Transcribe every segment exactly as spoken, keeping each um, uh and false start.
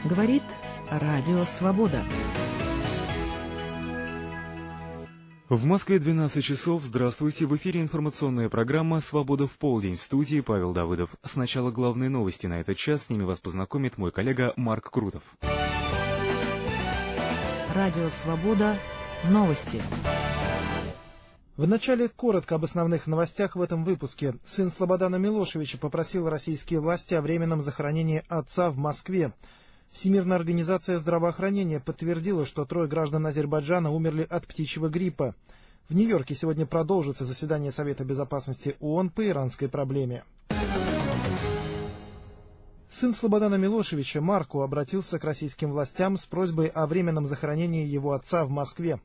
Говорит Радио Свобода. В Москве двенадцать часов. Здравствуйте. В эфире информационная программа «Свобода в полдень». В студии Павел Давыдов. Сначала главные новости на этот час. С ними вас познакомит мой коллега Марк Крутов. Радио Свобода. Новости. Вначале коротко об основных новостях в этом выпуске. Сын Слободана Милошевича попросил российские власти о временном захоронении отца в Москве. Всемирная организация здравоохранения подтвердила, что трое граждан Азербайджана умерли от птичьего гриппа. В Нью-Йорке сегодня продолжится заседание Совета безопасности ООН по иранской проблеме. Сын Слободана Милошевича Марко обратился к российским властям с просьбой о временном захоронении его отца в Москве.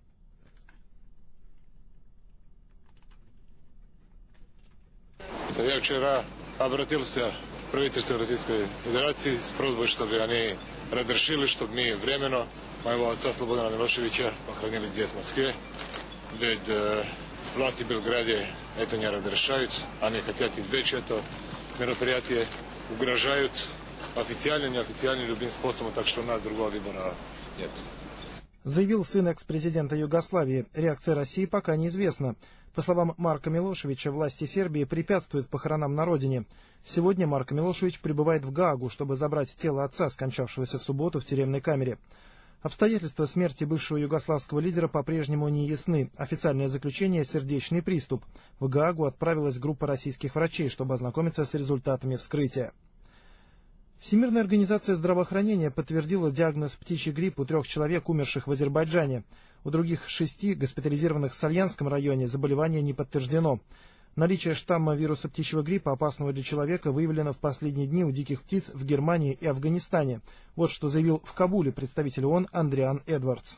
Я вчера обратился в правительство Российской Федерации с просьбой, чтобы они разрешили, чтобы мы временно моего отца Слободана Милошевича похоронили здесь, в Москве. Ведь э, власти в Белграде это не разрешают. Они хотят избежать это мероприятие, угрожают официально, неофициально, любым способом, так что у нас другого выбора нет. Заявил сын экс-президента Югославии. Реакция России пока неизвестна. По словам Марка Милошевича, власти Сербии препятствуют похоронам на родине. Сегодня Марко Милошевич прибывает в Гаагу, чтобы забрать тело отца, скончавшегося в субботу в тюремной камере. Обстоятельства смерти бывшего югославского лидера по-прежнему не ясны. Официальное заключение — сердечный приступ. В Гаагу отправилась группа российских врачей, чтобы ознакомиться с результатами вскрытия. Всемирная организация здравоохранения подтвердила диагноз птичий грипп у трех человек, умерших в Азербайджане. У других шести, госпитализированных в Сальянском районе, заболевание не подтверждено. Наличие штамма вируса птичьего гриппа, опасного для человека, выявлено в последние дни у диких птиц в Германии и Афганистане. Вот что заявил в Кабуле представитель ООН Андриан Эдвардс.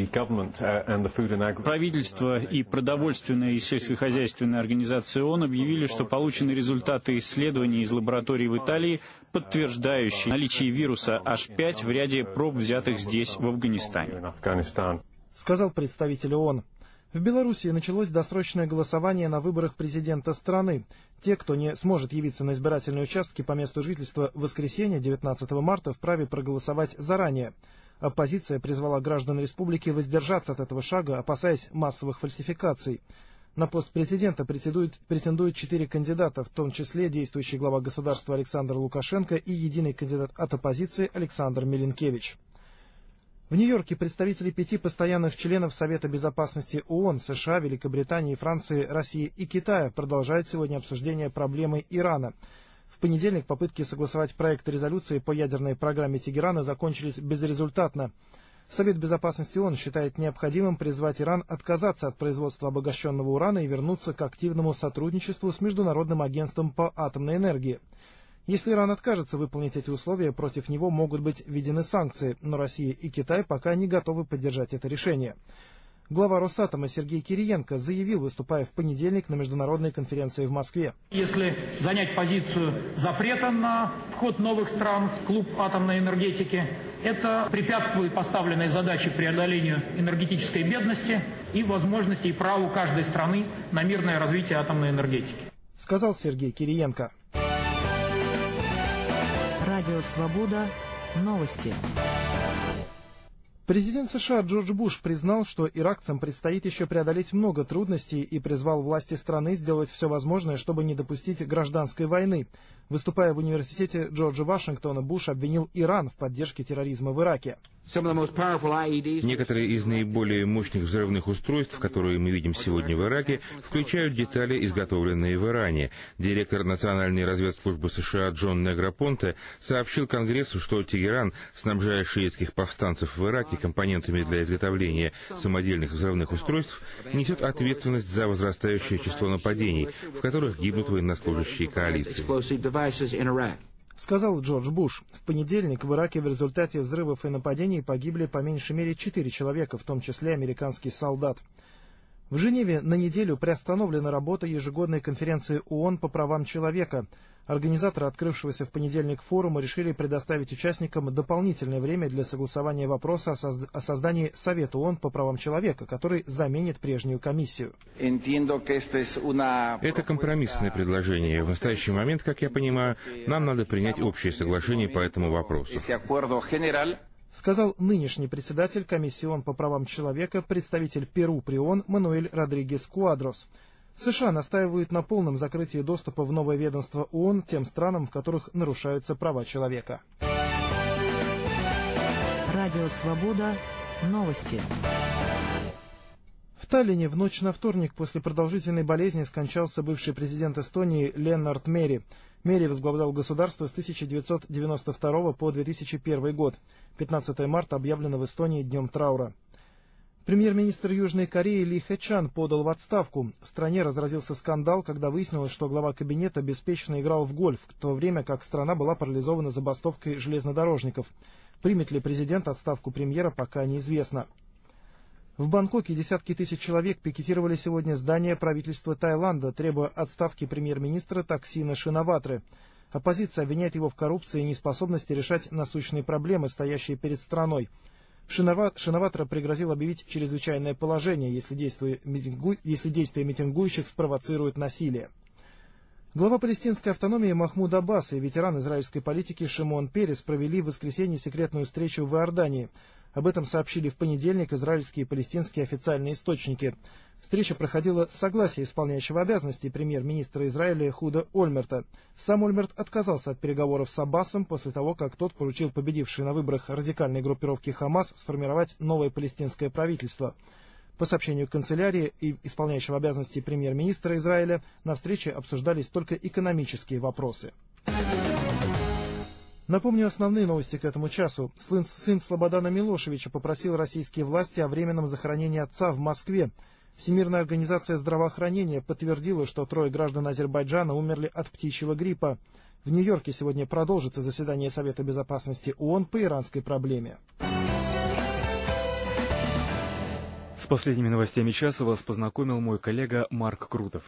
Правительство и продовольственная и сельскохозяйственная организация ООН объявили, что получены результаты исследований из лабораторий в Италии, подтверждающие наличие вируса эйч пять в ряде проб, взятых здесь, в Афганистане. Сказал представитель ООН. В Белоруссии началось досрочное голосование на выборах президента страны. Те, кто не сможет явиться на избирательные участки по месту жительства в воскресенье, девятнадцатого марта, вправе проголосовать заранее. Оппозиция призвала граждан республики воздержаться от этого шага, опасаясь массовых фальсификаций. На пост президента претендуют, претендуют четыре кандидата, в том числе действующий глава государства Александр Лукашенко и единый кандидат от оппозиции Александр Милинкевич. В Нью-Йорке представители пяти постоянных членов Совета безопасности ООН, США, Великобритании, Франции, России и Китая продолжают сегодня обсуждение проблемы Ирана. В понедельник попытки согласовать проект резолюции по ядерной программе Тегерана закончились безрезультатно. Совет безопасности ООН считает необходимым призвать Иран отказаться от производства обогащенного урана и вернуться к активному сотрудничеству с Международным агентством по атомной энергии. Если Иран откажется выполнить эти условия, против него могут быть введены санкции, но Россия и Китай пока не готовы поддержать это решение. Глава Росатома Сергей Кириенко заявил, выступая в понедельник на международной конференции в Москве. Если занять позицию запрета на вход новых стран в клуб атомной энергетики, это препятствует поставленной задаче преодолению энергетической бедности и возможности и праву каждой страны на мирное развитие атомной энергетики. Сказал Сергей Кириенко. Радио Свобода. Новости. Президент США Джордж Буш признал, что иракцам предстоит еще преодолеть много трудностей и призвал власти страны сделать все возможное, чтобы не допустить гражданской войны. Выступая в университете Джорджа Вашингтона, Буш обвинил Иран в поддержке терроризма в Ираке. Некоторые из наиболее мощных взрывных устройств, которые мы видим сегодня в Ираке, включают детали, изготовленные в Иране. Директор Национальной разведслужбы США Джон Негропонте сообщил Конгрессу, что Тегеран, снабжая шиитских повстанцев в Ираке компонентами для изготовления самодельных взрывных устройств, несет ответственность за возрастающее число нападений, в которых гибнут военнослужащие коалиции. Сказал Джордж Буш. В понедельник в Ираке в результате взрывов и нападений погибли по меньшей мере четыре человека, в том числе американский солдат. В Женеве на неделю приостановлена работа ежегодной конференции ООН по правам человека. Организаторы открывшегося в понедельник форума решили предоставить участникам дополнительное время для согласования вопроса о, созд... о создании Совета ООН по правам человека, который заменит прежнюю комиссию. Это компромиссное предложение. В настоящий момент, как я понимаю, нам надо принять общее соглашение по этому вопросу. Сказал нынешний председатель комиссии ООН по правам человека, представитель Перу при ООН Мануэль Родригес Куадрос. США настаивают на полном закрытии доступа в новое ведомство ООН тем странам, в которых нарушаются права человека. Радио «Свобода». Новости. В Таллине в ночь на вторник после продолжительной болезни скончался бывший президент Эстонии Леннард Мери. Мери возглавлял государство с тысяча девятьсот девяносто второго по две тысячи первый год. пятнадцатое марта объявлено в Эстонии днем траура. Премьер-министр Южной Кореи Ли Хэ-чан подал в отставку. В стране разразился скандал, когда выяснилось, что глава кабинета беспечно играл в гольф, в то время как страна была парализована забастовкой железнодорожников. Примет ли президент отставку премьера, пока неизвестно. В Бангкоке десятки тысяч человек пикетировали сегодня здание правительства Таиланда, требуя отставки премьер-министра Таксина Шинаватры. Оппозиция обвиняет его в коррупции и неспособности решать насущные проблемы, стоящие перед страной. Шинаватра пригрозил объявить чрезвычайное положение, если действия, митингу... если действия митингующих спровоцируют насилие. Глава палестинской автономии Махмуд Аббас и ветеран израильской политики Шимон Перес провели в воскресенье секретную встречу в Иордании. Об этом сообщили в понедельник израильские и палестинские официальные источники. Встреча проходила с согласия исполняющего обязанности премьер-министра Израиля Худа Ольмерта. Сам Ольмерт отказался от переговоров с Аббасом после того, как тот поручил победившей на выборах радикальной группировке Хамас сформировать новое палестинское правительство. По сообщению канцелярии и исполняющего обязанности премьер-министра Израиля, на встрече обсуждались только экономические вопросы. Напомню основные новости к этому часу. Сын, сын Слободана Милошевича попросил российские власти о временном захоронении отца в Москве. Всемирная организация здравоохранения подтвердила, что трое граждан Азербайджана умерли от птичьего гриппа. В Нью-Йорке сегодня продолжится заседание Совета безопасности ООН по иранской проблеме. С последними новостями часа вас познакомил мой коллега Марк Крутов.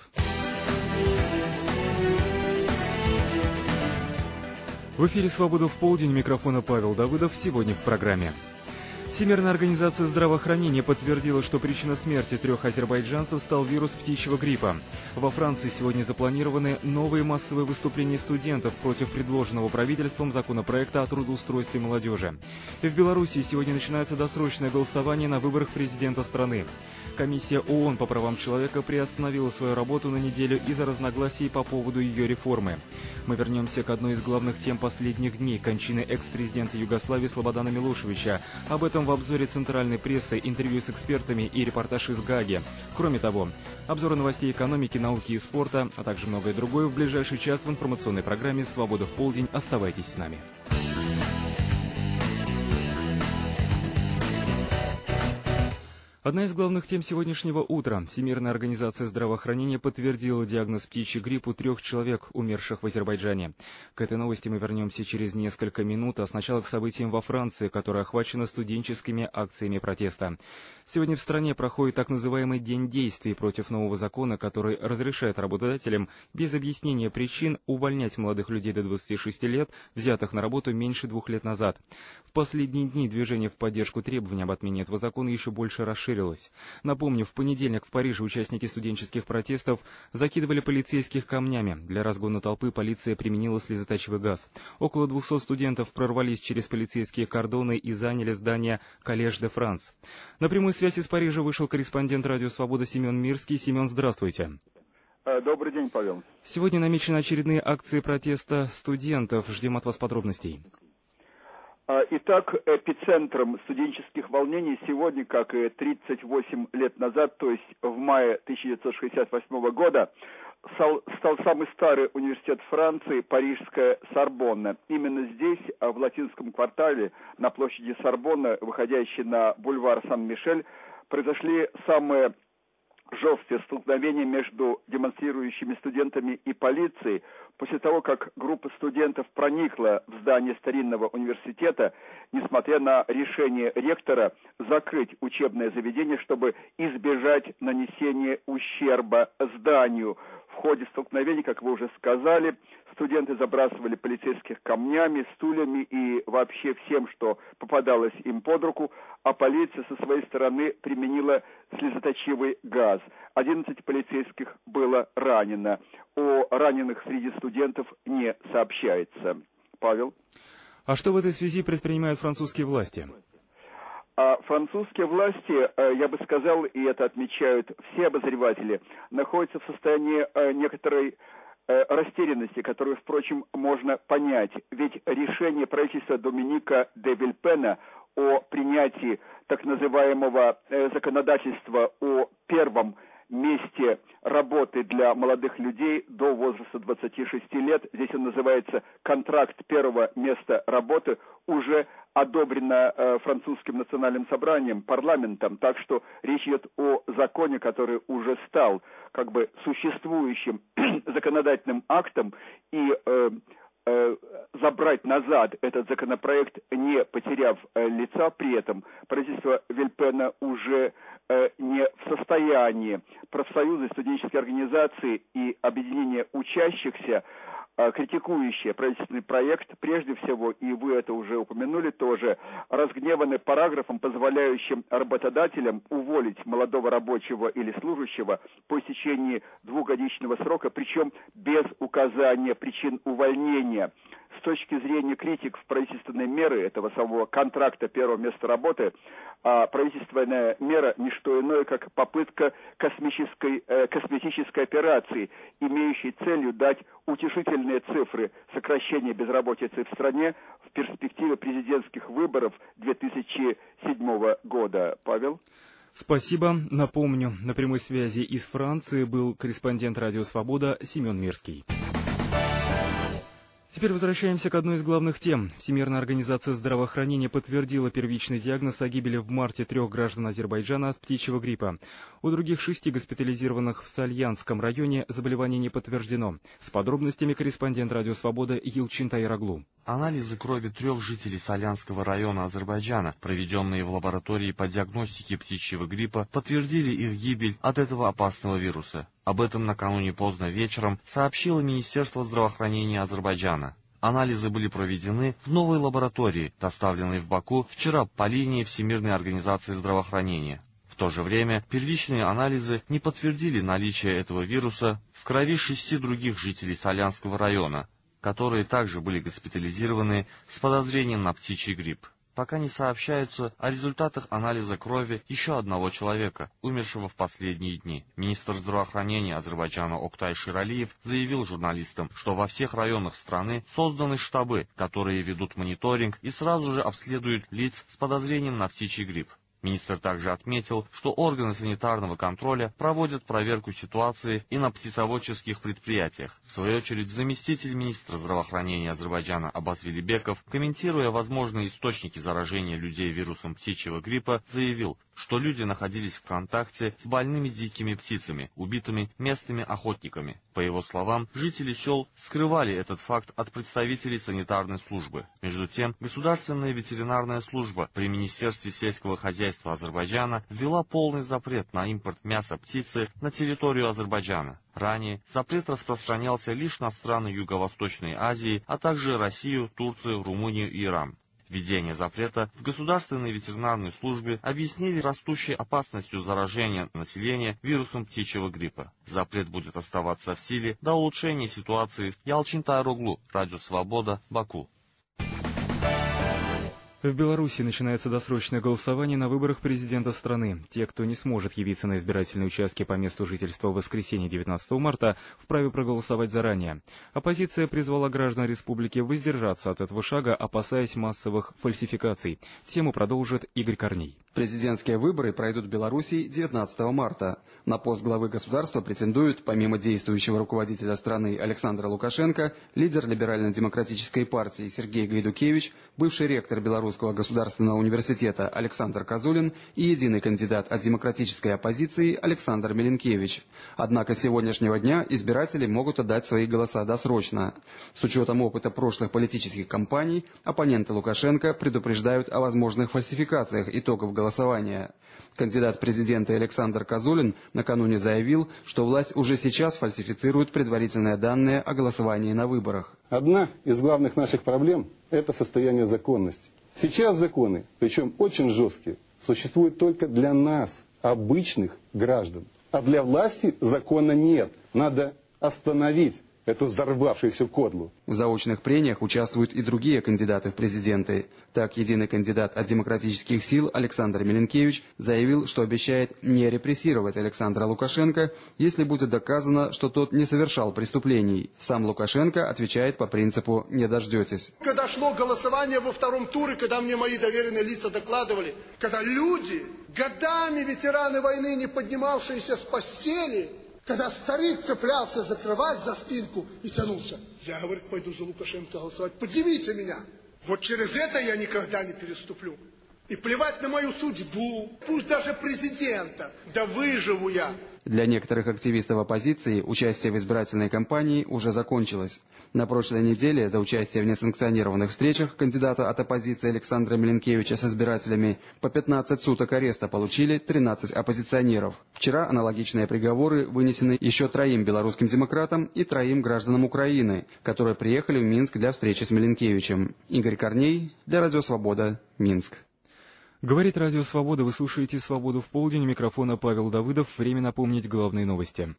В эфире «Свобода в полдень», микрофона Павел Давыдов. Сегодня в программе. Всемирная организация здравоохранения подтвердила, что причиной смерти трех азербайджанцев стал вирус птичьего гриппа. Во Франции сегодня запланированы новые массовые выступления студентов против предложенного правительством законопроекта о трудоустройстве молодежи. И в Беларуси сегодня начинается досрочное голосование на выборах президента страны. Комиссия ООН по правам человека приостановила свою работу на неделю из-за разногласий по поводу ее реформы. Мы вернемся к одной из главных тем последних дней – кончины экс-президента Югославии Слободана Милошевича. Об этом в обзоре центральной прессы, интервью с экспертами и репортаж из Гааги. Кроме того, обзоры новостей экономики, науки и спорта, а также многое другое в ближайший час в информационной программе «Свобода в полдень». Оставайтесь с нами. Одна из главных тем сегодняшнего утра. Всемирная организация здравоохранения подтвердила диагноз птичий грипп у трех человек, умерших в Азербайджане. К этой новости мы вернемся через несколько минут, а сначала к событиям во Франции, которая охвачена студенческими акциями протеста. Сегодня в стране проходит так называемый День действий против нового закона, который разрешает работодателям без объяснения причин увольнять молодых людей до двадцати шести лет, взятых на работу меньше двух лет назад. В последние дни движение в поддержку требований об отмене этого закона еще больше расширилось. Напомню, в понедельник в Париже участники студенческих протестов закидывали полицейских камнями. Для разгона толпы полиция применила слезоточивый газ. Около двухсот студентов прорвались через полицейские кордоны и заняли здание Коллеж де Франс. На прямую связь из Парижа вышел корреспондент радио «Свобода» Семен Мирский. Семен, здравствуйте. Добрый день, Павел. Сегодня намечены очередные акции протеста студентов. Ждем от вас подробностей. Итак, эпицентром студенческих волнений сегодня, как и тридцать восемь лет назад, то есть в мае тысяча девятьсот шестьдесят восьмого года, стал самый старый университет Франции, парижская Сорбонна. Именно здесь, в латинском квартале, на площади Сорбонна, выходящей на бульвар Сан-Мишель, произошли самые жесткие столкновения между демонстрирующими студентами и полицией, После того, как группа студентов проникла в здание старинного университета, несмотря на решение ректора закрыть учебное заведение, чтобы избежать нанесения ущерба зданию. В ходе столкновений, как вы уже сказали, студенты забрасывали полицейских камнями, стульями и вообще всем, что попадалось им под руку, а полиция со своей стороны применила слезоточивый газ. одиннадцать полицейских было ранено. О раненых среди студентов не сообщается. Павел? А что в этой связи предпринимают французские власти? А французские власти, я бы сказал, и это отмечают все обозреватели, находятся в состоянии некоторой растерянности, которую, впрочем, можно понять. Ведь решение правительства Доминика де Вильпена о принятии так называемого законодательства о первом месте работы для молодых людей до возраста двадцати шести лет, здесь он называется «Контракт первого места работы», уже одобрено э, французским национальным собранием, парламентом, так что речь идет о законе, который уже стал как бы существующим законодательным актом, и э, э, забрать назад этот законопроект, не потеряв э, лица при этом, правительство Вильпена уже э, не в состоянии. Профсоюзы, студенческие организации и объединения учащихся, критикующие правительственный проект, прежде всего, и вы это уже упомянули тоже, разгневаны параграфом, позволяющим работодателям уволить молодого рабочего или служащего по истечении двухгодичного срока, причем без указания причин увольнения. С точки зрения критиков правительственной меры этого самого контракта первого места работы, а правительственная мера не что иное, как попытка космической, э, косметической операции, имеющей целью дать утешительные цифры сокращения безработицы в стране в перспективе президентских выборов две тысячи седьмого года. Павел? Спасибо. Напомню, на прямой связи из Франции был корреспондент «Радио Свобода» Семен Мирский. Теперь возвращаемся к одной из главных тем. Всемирная организация здравоохранения подтвердила первичный диагноз о гибели в марте трех граждан Азербайджана от птичьего гриппа. У других шести госпитализированных в Сальянском районе заболевание не подтверждено. С подробностями корреспондент «Радио Свобода» Елчин Тайраглу. Анализы крови трех жителей Сальянского района Азербайджана, проведенные в лаборатории по диагностике птичьего гриппа, подтвердили их гибель от этого опасного вируса. Об этом накануне поздно вечером сообщило Министерство здравоохранения Азербайджана. Анализы были проведены в новой лаборатории, доставленной в Баку вчера по линии Всемирной организации здравоохранения. В то же время первичные анализы не подтвердили наличие этого вируса в крови шести других жителей Сальянского района, которые также были госпитализированы с подозрением на птичий грипп. Пока не сообщаются о результатах анализа крови еще одного человека, умершего в последние дни. Министр здравоохранения Азербайджана Октай Ширалиев заявил журналистам, что во всех районах страны созданы штабы, которые ведут мониторинг и сразу же обследуют лиц с подозрением на птичий грипп. Министр также отметил, что органы санитарного контроля проводят проверку ситуации и на птицеводческих предприятиях. В свою очередь, заместитель министра здравоохранения Азербайджана Аббас Велибеков, комментируя возможные источники заражения людей вирусом птичьего гриппа, заявил, что люди находились в контакте с больными дикими птицами, убитыми местными охотниками. По его словам, жители сел скрывали этот факт от представителей санитарной службы. Между тем, Государственная ветеринарная служба при Министерстве сельского хозяйства Азербайджана ввела полный запрет на импорт мяса птицы на территорию Азербайджана. Ранее запрет распространялся лишь на страны Юго-Восточной Азии, а также Россию, Турцию, Румынию и Иран. Введение запрета в Государственной ветеринарной службе объяснили растущей опасностью заражения населения вирусом птичьего гриппа. Запрет будет оставаться в силе до улучшения ситуации. Елчин Тайраглу, Радио Свобода, Баку. В Беларуси начинается досрочное голосование на выборах президента страны. Те, кто не сможет явиться на избирательные участки по месту жительства в воскресенье девятнадцатого марта, вправе проголосовать заранее. Оппозиция призвала граждан республики воздержаться от этого шага, опасаясь массовых фальсификаций. Тему продолжит Игорь Корней. Президентские выборы пройдут в Беларуси девятнадцатого марта. На пост главы государства претендуют, помимо действующего руководителя страны Александра Лукашенко, лидер либерально-демократической партии Сергей Гайдукевич, бывший ректор Белорусского государственного университета Александр Козулин и единый кандидат от демократической оппозиции Александр Миленкевич. Однако с сегодняшнего дня избиратели могут отдать свои голоса досрочно. С учетом опыта прошлых политических кампаний, оппоненты Лукашенко предупреждают о возможных фальсификациях итогов голосования. голосования. Кандидат в президенты Александр Козулин накануне заявил, что власть уже сейчас фальсифицирует предварительные данные о голосовании на выборах. Одна из главных наших проблем – это состояние законности. Сейчас законы, причем очень жесткие, существуют только для нас, обычных граждан. А для власти закона нет. Надо остановить эту взорвавшуюся кодлу. В заочных прениях участвуют и другие кандидаты в президенты. Так, единый кандидат от демократических сил Александр Миленкевич заявил, что обещает не репрессировать Александра Лукашенко, если будет доказано, что тот не совершал преступлений. Сам Лукашенко отвечает по принципу «не дождетесь». Когда шло голосование во втором туре, когда мне мои доверенные лица докладывали, когда люди, годами ветераны войны, не поднимавшиеся с постели, когда старик цеплялся за кровать, за спинку и тянулся. Я, говорит, пойду за Лукашенко голосовать. Поднимите меня. Вот через это я никогда не переступлю. И плевать на мою судьбу, пусть даже президента. Да выживу я. Для некоторых активистов оппозиции участие в избирательной кампании уже закончилось. На прошлой неделе за участие в несанкционированных встречах кандидата от оппозиции Александра Миленкевича с избирателями по пятнадцать суток ареста получили тринадцать оппозиционеров. Вчера аналогичные приговоры вынесены еще троим белорусским демократам и троим гражданам Украины, которые приехали в Минск для встречи с Миленкевичем. Игорь Корней, для Радио Свобода, Минск. Говорит Радио Свобода, вы слушаете «Свободу в полдень», у микрофона Павел Давыдов. Время напомнить главные новости.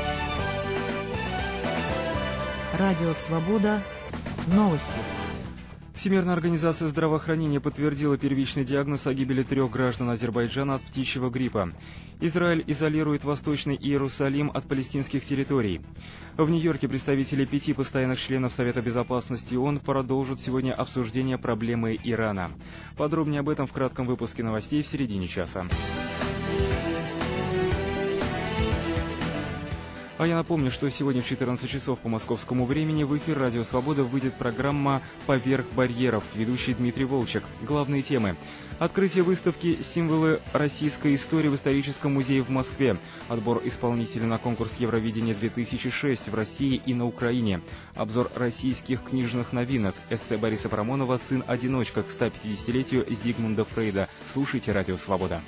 Радио Свобода. Новости. Всемирная организация здравоохранения подтвердила первичный диагноз о гибели трех граждан Азербайджана от птичьего гриппа. Израиль изолирует Восточный Иерусалим от палестинских территорий. В Нью-Йорке представители пяти постоянных членов Совета Безопасности ООН продолжат сегодня обсуждение проблемы Ирана. Подробнее об этом в кратком выпуске новостей в середине часа. А я напомню, что сегодня в четырнадцать часов по московскому времени в эфир «Радио Свобода» выйдет программа «Поверх барьеров», ведущий Дмитрий Волчек. Главные темы. Открытие выставки «Символы российской истории» в историческом музее в Москве. Отбор исполнителей на конкурс Евровидения-две тысячи шесть в России и на Украине. Обзор российских книжных новинок. Эссе Бориса Парамонова «Сын-одиночка» к ста пятидесятилетию Зигмунда Фрейда. Слушайте «Радио Свобода».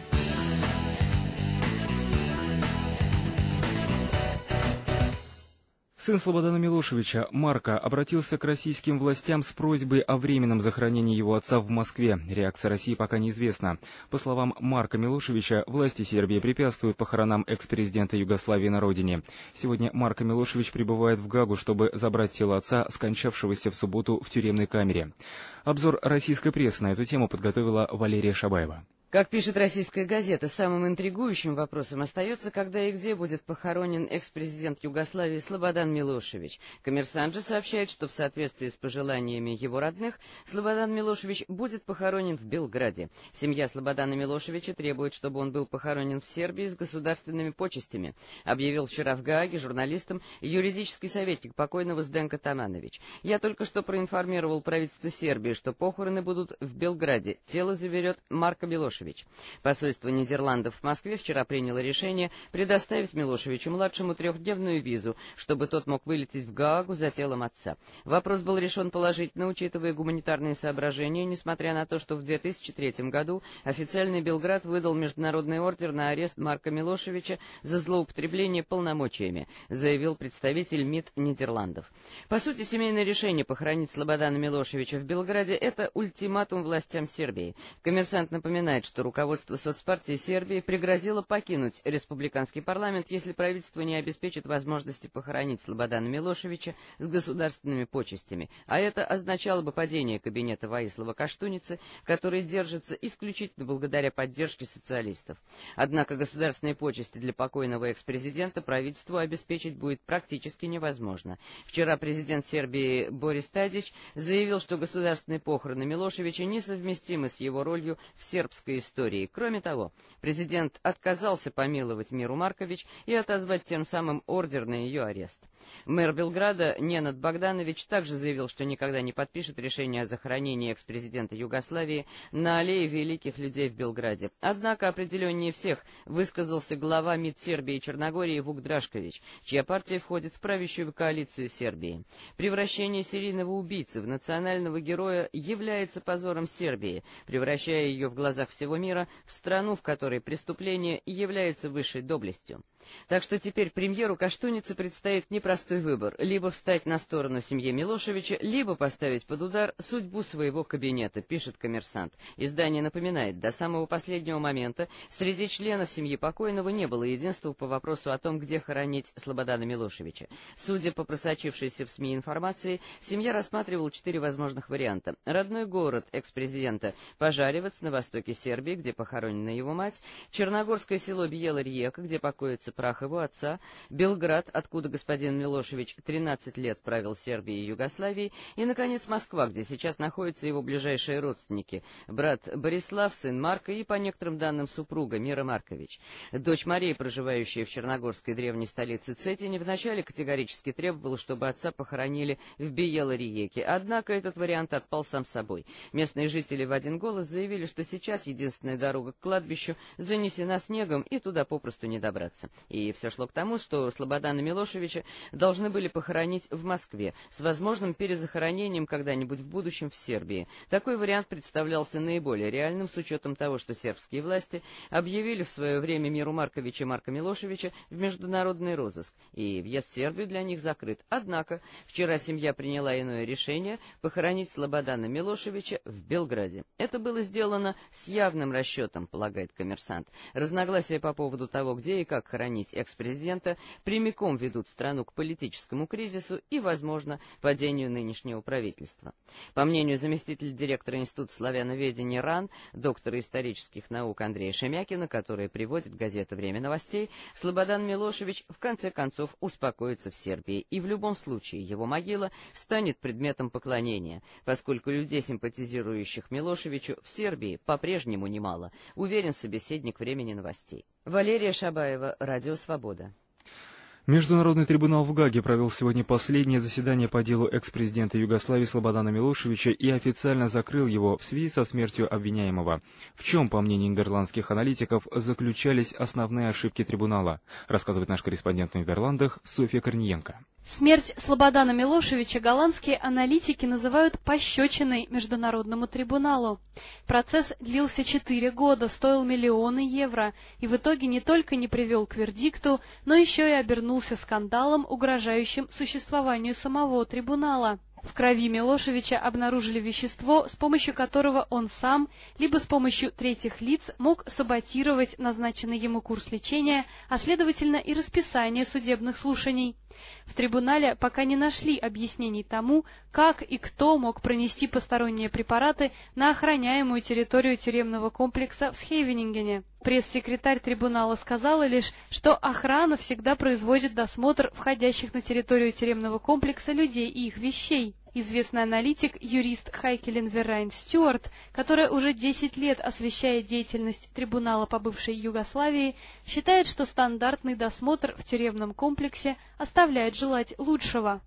Сын Слободана Милошевича, Марко, обратился к российским властям с просьбой о временном захоронении его отца в Москве. Реакция России пока неизвестна. По словам Марка Милошевича, власти Сербии препятствуют похоронам экс-президента Югославии на родине. Сегодня Марко Милошевич прибывает в Гаагу, чтобы забрать тело отца, скончавшегося в субботу в тюремной камере. Обзор российской прессы на эту тему подготовила Валерия Шабаева. Как пишет российская газета, самым интригующим вопросом остается, когда и где будет похоронен экс-президент Югославии Слободан Милошевич. «Коммерсант» же сообщает, что в соответствии с пожеланиями его родных, Слободан Милошевич будет похоронен в Белграде. Семья Слободана Милошевича требует, чтобы он был похоронен в Сербии с государственными почестями, объявил вчера в Гааге журналистам юридический советник покойного Зденко Таманович. «Я только что проинформировал правительство Сербии, что похороны будут в Белграде. Тело заберет Марко Милошевич». Посольство Нидерландов в Москве вчера приняло решение предоставить Милошевичу-младшему трехдневную визу, чтобы тот мог вылететь в Гаагу за телом отца. Вопрос был решен положительно, учитывая гуманитарные соображения, несмотря на то, что в две тысячи третьем году официальный Белград выдал международный ордер на арест Марка Милошевича за злоупотребление полномочиями, заявил представитель МИД Нидерландов. По сути, семейное решение похоронить Слободана Милошевича в Белграде – это ультиматум властям Сербии. «Коммерсант» напоминает, что руководство соцпартии Сербии пригрозило покинуть республиканский парламент, если правительство не обеспечит возможности похоронить Слободана Милошевича с государственными почестями, а это означало бы падение кабинета Воислова Каштуницы, который держится исключительно благодаря поддержке социалистов. Однако государственные почести для покойного экс-президента правительству обеспечить будет практически невозможно. Вчера президент Сербии Борис Тадич заявил, что государственные похороны Милошевича несовместимы с его ролью в сербской истории. Кроме того, президент отказался помиловать Миру Маркович и отозвать тем самым ордер на ее арест. Мэр Белграда Ненад Богданович также заявил, что никогда не подпишет решение о захоронении экс-президента Югославии на аллее великих людей в Белграде. Однако определеннее всех высказался глава МИД Сербии и Черногории Вук Драшкович, чья партия входит в правящую коалицию Сербии. Превращение серийного убийцы в национального героя является позором Сербии, превращая ее в глазах всего мира в страну, в которой преступление является высшей доблестью. Так что теперь премьеру Каштунице предстоит непростой выбор — либо встать на сторону семьи Милошевича, либо поставить под удар судьбу своего кабинета, пишет «Коммерсант». Издание напоминает, до самого последнего момента среди членов семьи покойного не было единства по вопросу о том, где хоронить Слободана Милошевича. Судя по просочившейся в СМИ информации, семья рассматривала четыре возможных варианта. Родной город экс-президента Пожаревец на востоке Сербии, где похоронена его мать, черногорское село Бьела-Риека, где покоится прах его отца, Белград, откуда господин Милошевич тринадцать лет правил Сербией и Югославией, и, наконец, Москва, где сейчас находятся его ближайшие родственники, брат Борислав, сын Марка и, по некоторым данным, супруга Мира Маркович. Дочь Мария, проживающая в черногорской древней столице Цетине, вначале категорически требовала, чтобы отца похоронили в Бьела-Риеке, однако этот вариант отпал сам собой. Местные жители в один голос заявили, что сейчас единственная дорога к кладбищу занесена снегом и туда попросту не добраться. И все шло к тому, что Слободана Милошевича должны были похоронить в Москве, с возможным перезахоронением когда-нибудь в будущем в Сербии. Такой вариант представлялся наиболее реальным, с учетом того, что сербские власти объявили в свое время Миру Марковича и Марка Милошевича в международный розыск, и въезд в Сербию для них закрыт. Однако вчера семья приняла иное решение — похоронить Слободана Милошевича в Белграде. Это было сделано с явным расчетом, полагает «Коммерсант». Разногласия по поводу того, где и как хоронить экс-президента, прямиком ведут страну к политическому кризису и, возможно, падению нынешнего правительства. По мнению заместителя директора Института славяноведения РАН, доктора исторических наук Андрея Шемякина, который приводит газета «Время новостей», Слободан Милошевич в конце концов успокоится в Сербии, и в любом случае его могила станет предметом поклонения, поскольку людей, симпатизирующих Милошевичу, в Сербии по-прежнему немало, уверен собеседник «Времени новостей». Валерия Шабаева, Радио Свобода. Международный трибунал в Гааге провел сегодня последнее заседание по делу экс-президента Югославии Слободана Милошевича и официально закрыл его в связи со смертью обвиняемого. В чем, по мнению нидерландских аналитиков, заключались основные ошибки трибунала, рассказывает наш корреспондент в Нидерландах Софья Корниенко. Смерть Слободана Милошевича голландские аналитики называют пощечиной Международному трибуналу. Процесс длился четыре года, стоил миллионы евро и в итоге не только не привел к вердикту, но еще и обернулся скандалом, угрожающим существованию самого трибунала. В крови Милошевича обнаружили вещество, с помощью которого он сам, либо с помощью третьих лиц, мог саботировать назначенный ему курс лечения, а следовательно и расписание судебных слушаний. В трибунале пока не нашли объяснений тому, как и кто мог пронести посторонние препараты на охраняемую территорию тюремного комплекса в Схейвенингене. Пресс-секретарь трибунала сказала лишь, что охрана всегда производит досмотр входящих на территорию тюремного комплекса людей и их вещей. Известный аналитик, юрист Хайкелин Веррайн Стюарт, которая уже десять лет освещает деятельность трибунала по бывшей Югославии, считает, что стандартный досмотр в тюремном комплексе оставляет желать лучшего.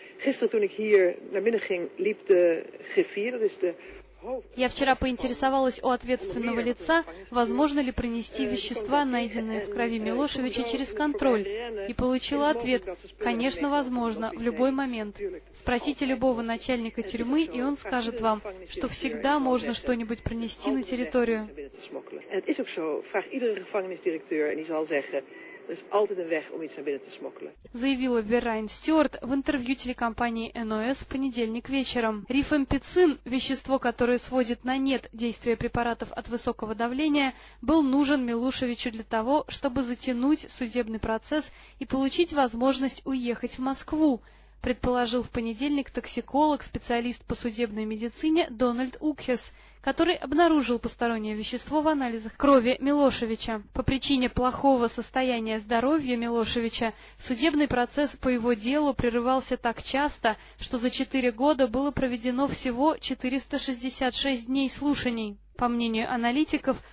Я вчера поинтересовалась у ответственного лица, возможно ли пронести вещества, найденные в крови Милошевича, через контроль, и получила ответ: конечно, возможно, в любой момент. Спросите любого начальника тюрьмы, и он скажет вам, что всегда можно что-нибудь пронести на территорию. Заявила Веррайн Стюарт в интервью телекомпании эн о эс в понедельник вечером. Рифампицин, вещество, которое сводит на нет действие препаратов от высокого давления, был нужен Милошевичу для того, чтобы затянуть судебный процесс и получить возможность уехать в Москву, предположил в понедельник токсиколог, специалист по судебной медицине Дональд Укхес, который обнаружил постороннее вещество в анализах крови Милошевича. По причине плохого состояния здоровья Милошевича судебный процесс по его делу прерывался так часто, что за четыре года было проведено всего четыреста шестьдесят шесть дней слушаний. По мнению аналитиков,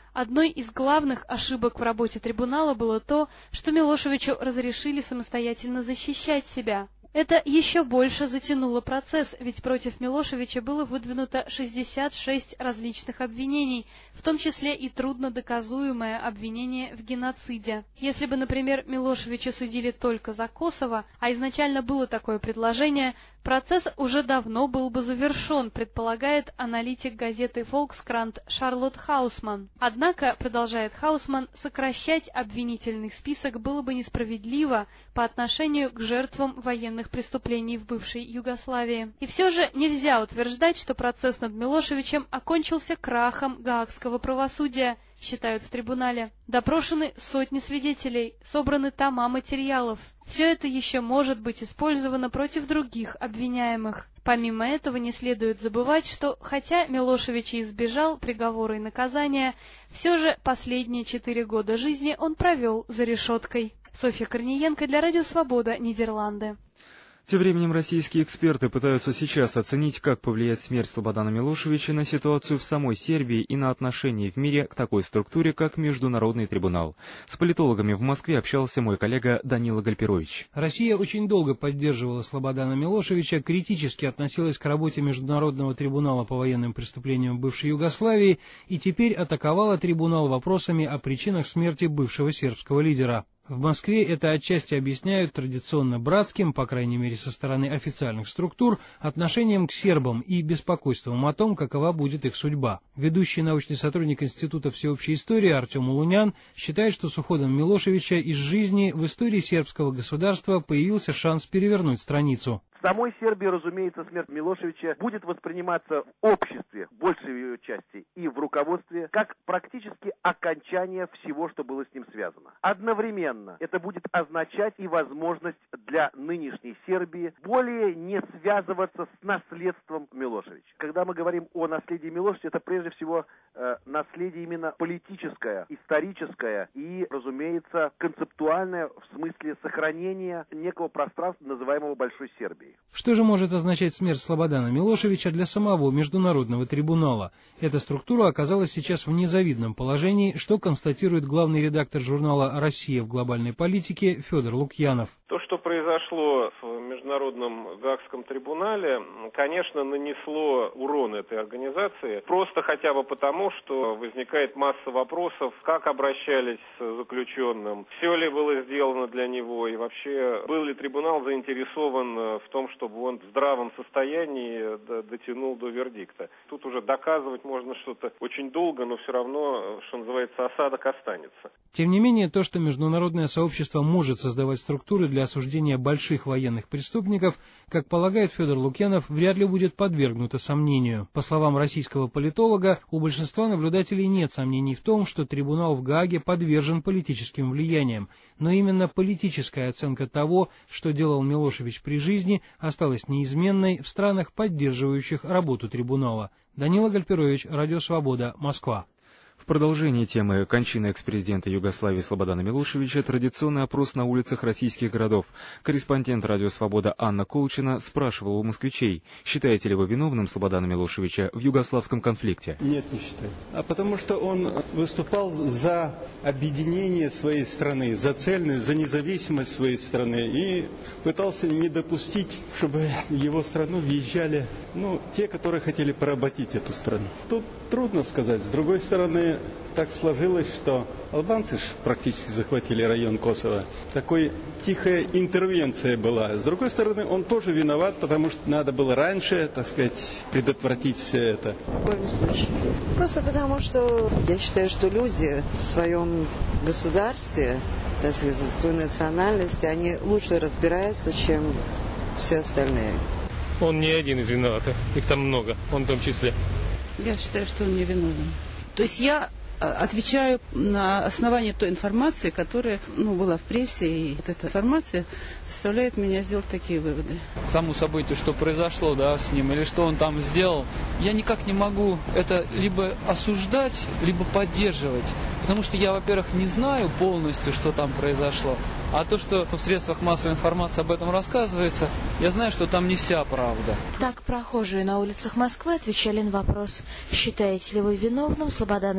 одной из главных ошибок в работе трибунала было то, что Милошевичу разрешили самостоятельно защищать себя. Это еще больше затянуло процесс, ведь против Милошевича было выдвинуто шестьдесят шесть различных обвинений, в том числе и труднодоказуемое обвинение в геноциде. Если бы, например, Милошевича судили только за Косово, а изначально было такое предложение, процесс уже давно был бы завершен, предполагает аналитик газеты «Volkskrant» Шарлотт Хаусман. Однако, продолжает Хаусман, сокращать обвинительный список было бы несправедливо по отношению к жертвам военных преступлений в бывшей Югославии. И все же нельзя утверждать, что процесс над Милошевичем окончился крахом гаагского правосудия, считают в трибунале. Допрошены сотни свидетелей, собраны тома материалов. Все это еще может быть использовано против других обвиняемых. Помимо этого, не следует забывать, что хотя Милошевич и избежал приговора и наказания, все же последние четыре года жизни он провел за решеткой. Софья Корниенко для Радио Свобода, Нидерланды. Тем временем российские эксперты пытаются сейчас оценить, как повлияет смерть Слободана Милошевича на ситуацию в самой Сербии и на отношение в мире к такой структуре, как Международный трибунал. С политологами в Москве общался мой коллега Данила Гальперович. Россия очень долго поддерживала Слободана Милошевича, критически относилась к работе Международного трибунала по военным преступлениям бывшей Югославии и теперь атаковала трибунал вопросами о причинах смерти бывшего сербского лидера. В Москве это отчасти объясняют традиционно братским, по крайней мере со стороны официальных структур, отношением к сербам и беспокойством о том, какова будет их судьба. Ведущий научный сотрудник Института всеобщей истории Артем Улунян считает, что с уходом Милошевича из жизни в истории сербского государства появился шанс перевернуть страницу. В самой Сербии, разумеется, смерть Милошевича будет восприниматься в обществе, большей ее части, и в руководстве, как практически окончание всего, что было с ним связано. Одновременно это будет означать и возможность для нынешней Сербии более не связываться с наследством Милошевича. Когда мы говорим о наследии Милошевича, это прежде всего э, наследие именно политическое, историческое и, разумеется, концептуальное в смысле сохранения некого пространства, называемого Большой Сербией. Что же может означать смерть Слободана Милошевича для самого Международного трибунала? Эта структура оказалась сейчас в незавидном положении, что констатирует главный редактор журнала «Россия в глобальной политике» Федор Лукьянов. То, что произошло в Международном Гаагском трибунале, конечно, нанесло урон этой организации, просто хотя бы потому, что возникает масса вопросов, как обращались с заключенным, все ли было сделано для него, и вообще был ли трибунал заинтересован в том, чтобы он в здравом состоянии дотянул до вердикта. Тут уже доказывать можно что-то очень долго, но все равно, что называется, осадок останется. Тем не менее, то, что международное сообщество может создавать структуры для осуждения больших военных преступников, как полагает Федор Лукьянов, вряд ли будет подвергнуто сомнению. По словам российского политолога, у большинства наблюдателей нет сомнений в том, что трибунал в Гааге подвержен политическим влияниям, но именно политическая оценка того, что делал Милошевич при жизни, осталась неизменной в странах, поддерживающих работу трибунала. Данила Гальперович, Радио Свобода, Москва. В продолжении темы кончины экс-президента Югославии Слободана Милошевича традиционный опрос на улицах российских городов. Корреспондент Радио Свобода Анна Колчина спрашивала у москвичей, считаете ли вы виновным Слободана Милошевича в югославском конфликте? Нет, не считаю. А потому что он выступал за объединение своей страны, за цельную, за независимость своей страны и пытался не допустить, чтобы в его страну въезжали, ну, те, которые хотели поработить эту страну. Тут трудно сказать. С другой стороны, так сложилось, что албанцы ж практически захватили район Косово. Такой тихая интервенция была. С другой стороны, он тоже виноват, потому что надо было раньше, так сказать, предотвратить все это. В коем случае. Просто потому, что я считаю, что люди в своем государстве, так сказать, в той национальности, они лучше разбираются, чем все остальные. Он не один из виноватых, их там много, он в том числе. Я считаю, что он не виновен. То есть я отвечаю на основании той информации, которая ну, была в прессе, и вот эта информация заставляет меня сделать такие выводы. К тому событию, что произошло да, с ним, или что он там сделал, я никак не могу это либо осуждать, либо поддерживать. Потому что я, во-первых, не знаю полностью, что там произошло. А то, что в средствах массовой информации об этом рассказывается, я знаю, что там не вся правда. Так прохожие на улицах Москвы отвечали на вопрос, считаете ли вы виновным Слободана Милошевича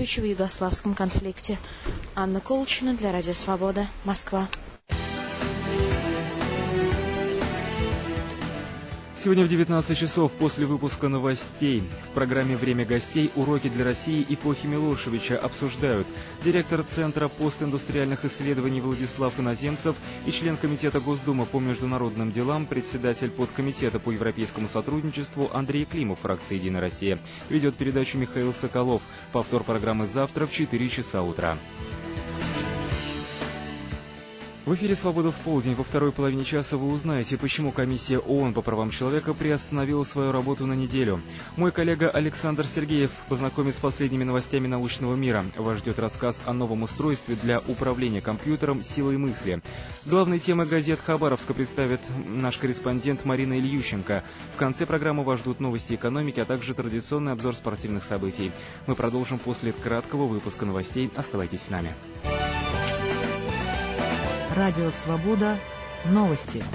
Милошевича в югославском конфликте. Анна Колчина для Радио Свобода, Москва. Сегодня в девятнадцать часов после выпуска новостей в программе «Время гостей» уроки для России эпохи Милошевича обсуждают директор Центра постиндустриальных исследований Владислав Иноземцев и член Комитета Госдумы по международным делам, председатель подкомитета по европейскому сотрудничеству Андрей Климов, фракция «Единая Россия». Ведет передачу Михаил Соколов. Повтор программы завтра в четыре часа утра. В эфире «Свобода в полдень». Во второй половине часа вы узнаете, почему комиссия ООН по правам человека приостановила свою работу на неделю. Мой коллега Александр Сергеев познакомит с последними новостями научного мира. Вас ждет рассказ о новом устройстве для управления компьютером силой мысли. Главные темы газет Хабаровска представит наш корреспондент Марина Ильющенко. В конце программы вас ждут новости экономики, а также традиционный обзор спортивных событий. Мы продолжим после краткого выпуска новостей. Оставайтесь с нами. Радио «Свобода». Новости.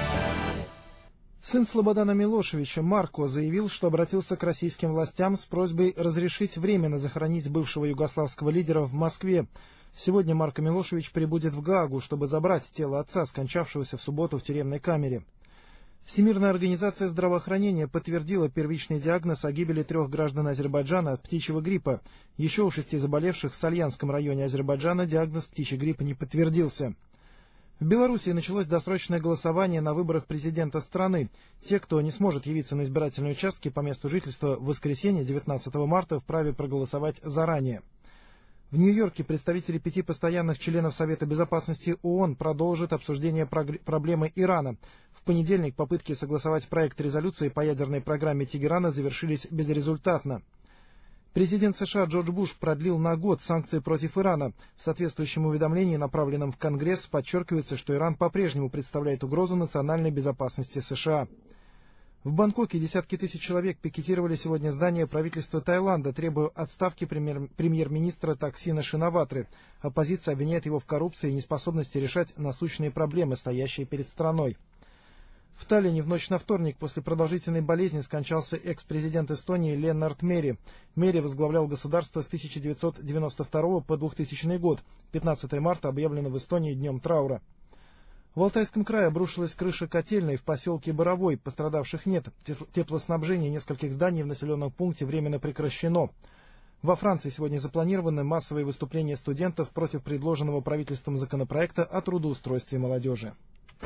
Сын Слободана Милошевича Марко заявил, что обратился к российским властям с просьбой разрешить временно захоронить бывшего югославского лидера в Москве. Сегодня Марко Милошевич прибудет в Гаагу, чтобы забрать тело отца, скончавшегося в субботу в тюремной камере. Всемирная организация здравоохранения подтвердила первичный диагноз о гибели трех граждан Азербайджана от птичьего гриппа. Еще у шести заболевших в Сальянском районе Азербайджана диагноз птичьего гриппа не подтвердился. В Белоруссии началось досрочное голосование на выборах президента страны. Те, кто не сможет явиться на избирательные участки по месту жительства в воскресенье девятнадцатого марта, вправе проголосовать заранее. В Нью-Йорке представители пяти постоянных членов Совета Безопасности ООН продолжат обсуждение проблемы Ирана. В понедельник попытки согласовать проект резолюции по ядерной программе Тегерана завершились безрезультатно. Президент США Джордж Буш продлил на год санкции против Ирана. В соответствующем уведомлении, направленном в Конгресс, подчеркивается, что Иран по-прежнему представляет угрозу национальной безопасности США. В Бангкоке десятки тысяч человек пикетировали сегодня здание правительства Таиланда, требуя отставки премьер- премьер-министра Таксина Шинаватры. Оппозиция обвиняет его в коррупции и неспособности решать насущные проблемы, стоящие перед страной. В Таллине в ночь на вторник после продолжительной болезни скончался экс-президент Эстонии Леннард Мери. Мери возглавлял государство с тысяча девятьсот девяносто второго по двухтысячный год. пятнадцатого марта объявлено в Эстонии днем траура. В Алтайском крае обрушилась крыша котельной в поселке Боровой. Пострадавших нет. Теплоснабжение нескольких зданий в населенном пункте временно прекращено. Во Франции сегодня запланированы массовые выступления студентов против предложенного правительством законопроекта о трудоустройстве молодежи.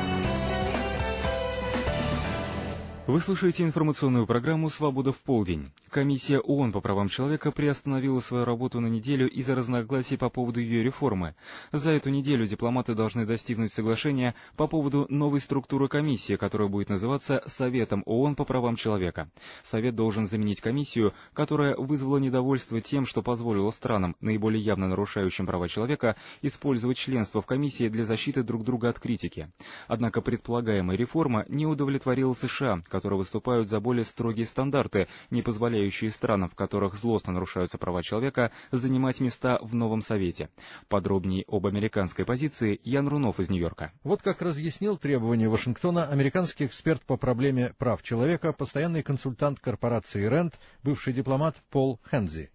Вы слушаете информационную программу «Свобода в полдень». Комиссия ООН по правам человека приостановила свою работу на неделю из-за разногласий по поводу ее реформы. За эту неделю дипломаты должны достигнуть соглашения по поводу новой структуры комиссии, которая будет называться Советом ООН по правам человека. Совет должен заменить комиссию, которая вызвала недовольство тем, что позволила странам, наиболее явно нарушающим права человека, использовать членство в комиссии для защиты друг друга от критики. Однако предполагаемая реформа не удовлетворила США, которые выступают за более строгие стандарты, не позволяющие странам, в которых злостно нарушаются права человека, занимать места в новом Совете. Подробнее об американской позиции Ян Рунов из Нью-Йорка. Вот как разъяснил требования Вашингтона американский эксперт по проблеме прав человека, постоянный консультант корпорации рэнд, бывший дипломат Пол Хензи.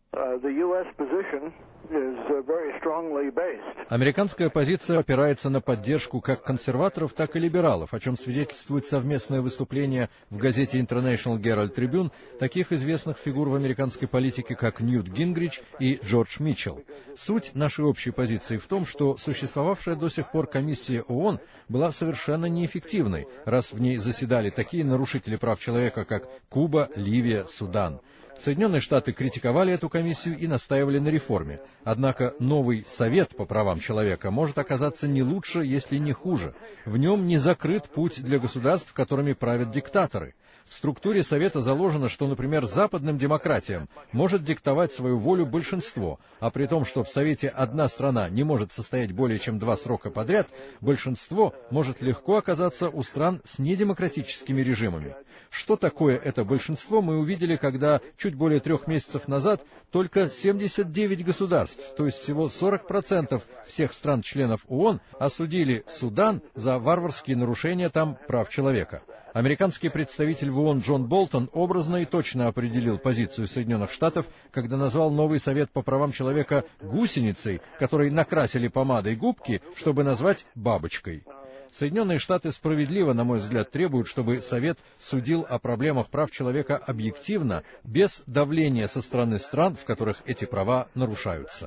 Американская позиция опирается на поддержку как консерваторов, так и либералов, о чем свидетельствует совместное выступление в газете International Herald Tribune таких известных фигур в американской политике, как Ньют Гингрич и Джордж Митчелл. Суть нашей общей позиции в том, что существовавшая до сих пор комиссия ООН была совершенно неэффективной, раз в ней заседали такие нарушители прав человека, как Куба, Ливия, Судан. Соединенные Штаты критиковали эту комиссию и настаивали на реформе. Однако новый Совет по правам человека может оказаться не лучше, если не хуже. В нем не закрыт путь для государств, которыми правят диктаторы. В структуре Совета заложено, что, например, западным демократиям может диктовать свою волю большинство, а при том, что в Совете одна страна не может состоять более чем два срока подряд, большинство может легко оказаться у стран с недемократическими режимами. Что такое это большинство, мы увидели, когда чуть более трех месяцев назад только семьдесят девять государств, то есть всего сорок процентов всех стран-членов ООН, осудили Судан за варварские нарушения там прав человека. Американский представитель в ООН Джон Болтон образно и точно определил позицию Соединенных Штатов, когда назвал новый Совет по правам человека гусеницей, которой накрасили помадой губки, чтобы назвать бабочкой. Соединенные Штаты справедливо, на мой взгляд, требуют, чтобы Совет судил о проблемах прав человека объективно, без давления со стороны стран, в которых эти права нарушаются.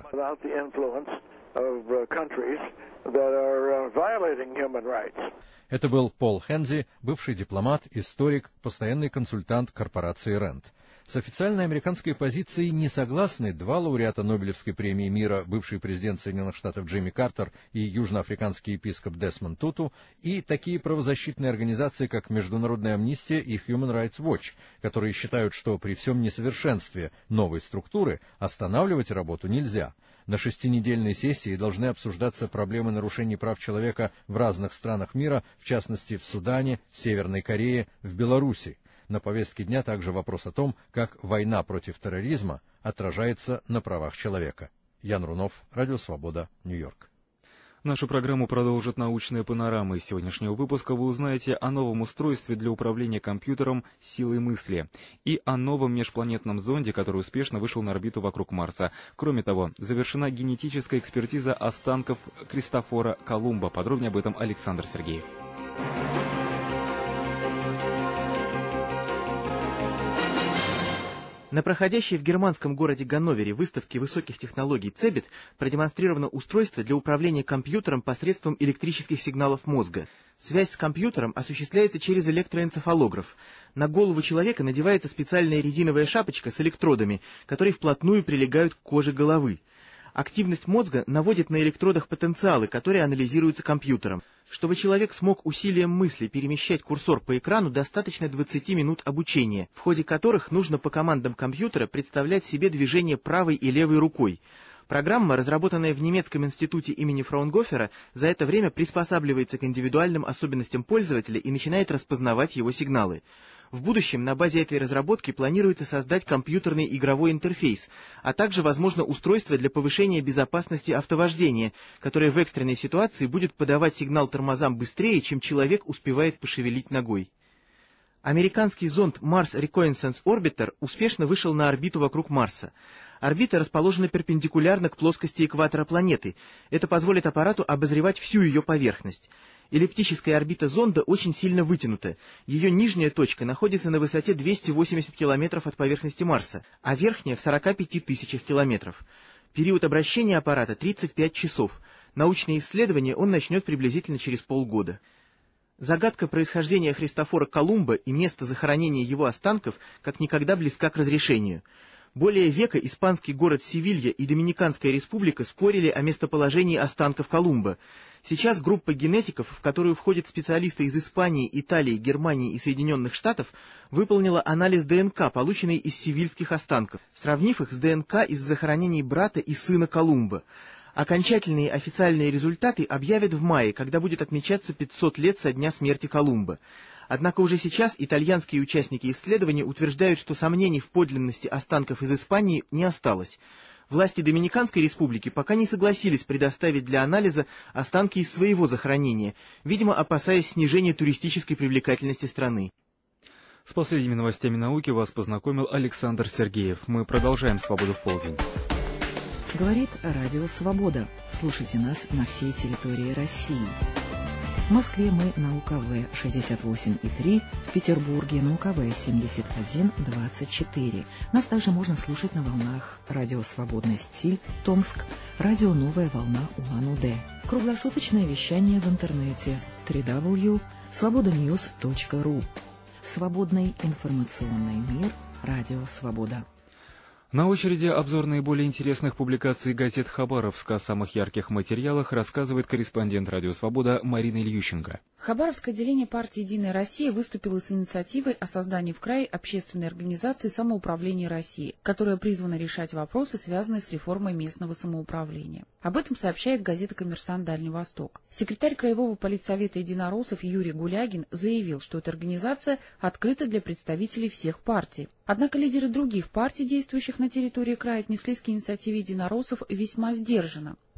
Это был Пол Хензи, бывший дипломат, историк, постоянный консультант корпорации рэнд. С официальной американской позицией не согласны два лауреата Нобелевской премии мира, бывший президент Соединенных Штатов Джимми Картер и южноафриканский епископ Десмонд Туту, и такие правозащитные организации, как Международная амнистия и Human Rights Watch, которые считают, что при всем несовершенстве новой структуры останавливать работу нельзя. На шестинедельной сессии должны обсуждаться проблемы нарушений прав человека в разных странах мира, в частности в Судане, в Северной Корее, в Беларуси. На повестке дня также вопрос о том, как война против терроризма отражается на правах человека. Ян Рунов, Радио Свобода, Нью-Йорк. Нашу программу продолжит научная панорама. Из сегодняшнего выпуска вы узнаете о новом устройстве для управления компьютером силой мысли и о новом межпланетном зонде, который успешно вышел на орбиту вокруг Марса. Кроме того, завершена генетическая экспертиза останков Христофора Колумба. Подробнее об этом Александр Сергеев. На проходящей в германском городе Ганновере выставке высоких технологий Цебит продемонстрировано устройство для управления компьютером посредством электрических сигналов мозга. Связь с компьютером осуществляется через электроэнцефалограф. На голову человека надевается специальная резиновая шапочка с электродами, которые вплотную прилегают к коже головы. Активность мозга наводит на электродах потенциалы, которые анализируются компьютером. Чтобы человек смог усилием мысли перемещать курсор по экрану, достаточно двадцати минут обучения, в ходе которых нужно по командам компьютера представлять себе движение правой и левой рукой. Программа, разработанная в немецком институте имени Фраунгофера, за это время приспосабливается к индивидуальным особенностям пользователя и начинает распознавать его сигналы. В будущем на базе этой разработки планируется создать компьютерный игровой интерфейс, а также, возможно, устройство для повышения безопасности автовождения, которое в экстренной ситуации будет подавать сигнал тормозам быстрее, чем человек успевает пошевелить ногой. Американский зонд Mars Reconnaissance Orbiter успешно вышел на орбиту вокруг Марса. Орбита расположена перпендикулярно к плоскости экватора планеты. Это позволит аппарату обозревать всю ее поверхность. Эллиптическая орбита зонда очень сильно вытянута. Ее нижняя точка находится на высоте двести восемьдесят километров от поверхности Марса, а верхняя в сорока пяти тысячах километров. Период обращения аппарата тридцать пять часов. Научные исследования он начнет приблизительно через полгода. Загадка происхождения Христофора Колумба и место захоронения его останков как никогда близка к разрешению. Более века испанский город Севилья и Доминиканская республика спорили о местоположении останков Колумба. Сейчас группа генетиков, в которую входят специалисты из Испании, Италии, Германии и Соединенных Штатов, выполнила анализ ДНК, полученный из севильских останков, сравнив их с ДНК из захоронений брата и сына Колумба. Окончательные официальные результаты объявят в мае, когда будет отмечаться пятьсот лет со дня смерти Колумба. Однако уже сейчас итальянские участники исследования утверждают, что сомнений в подлинности останков из Испании не осталось. Власти Доминиканской республики пока не согласились предоставить для анализа останки из своего захоронения, видимо, опасаясь снижения туристической привлекательности страны. С последними новостями науки вас познакомил Александр Сергеев. Мы продолжаем «Свободу в полдень». Говорит Радио Свобода. Слушайте нас на всей территории России. В Москве мы на У Ка Вэ шестьдесят восемь и три, в Петербурге на У Ка Вэ семьдесят один двадцать четыре. Нас также можно слушать на волнах Радио Свободный стиль, Томск, Радио Новая волна Улан-Удэ. Круглосуточное вещание в интернете дабл ю дабл ю дабл ю точка свобода ньюс точка ру. Свободный информационный мир. Радио Свобода. На очереди обзор наиболее интересных публикаций газет Хабаровска. О самых ярких материалах рассказывает корреспондент «Радио Свобода» Марина Ильющенко. Хабаровское отделение партии «Единая Россия» выступило с инициативой о создании в крае общественной организации самоуправления России, которая призвана решать вопросы, связанные с реформой местного самоуправления. Об этом сообщает газета «Коммерсант. Дальний Восток». Секретарь Краевого политсовета единороссов Юрий Гулягин заявил, что эта организация открыта для представителей всех партий. Однако лидеры других партий, действующих на территории края, отнеслись к инициативе единороссов весьма сдержанно.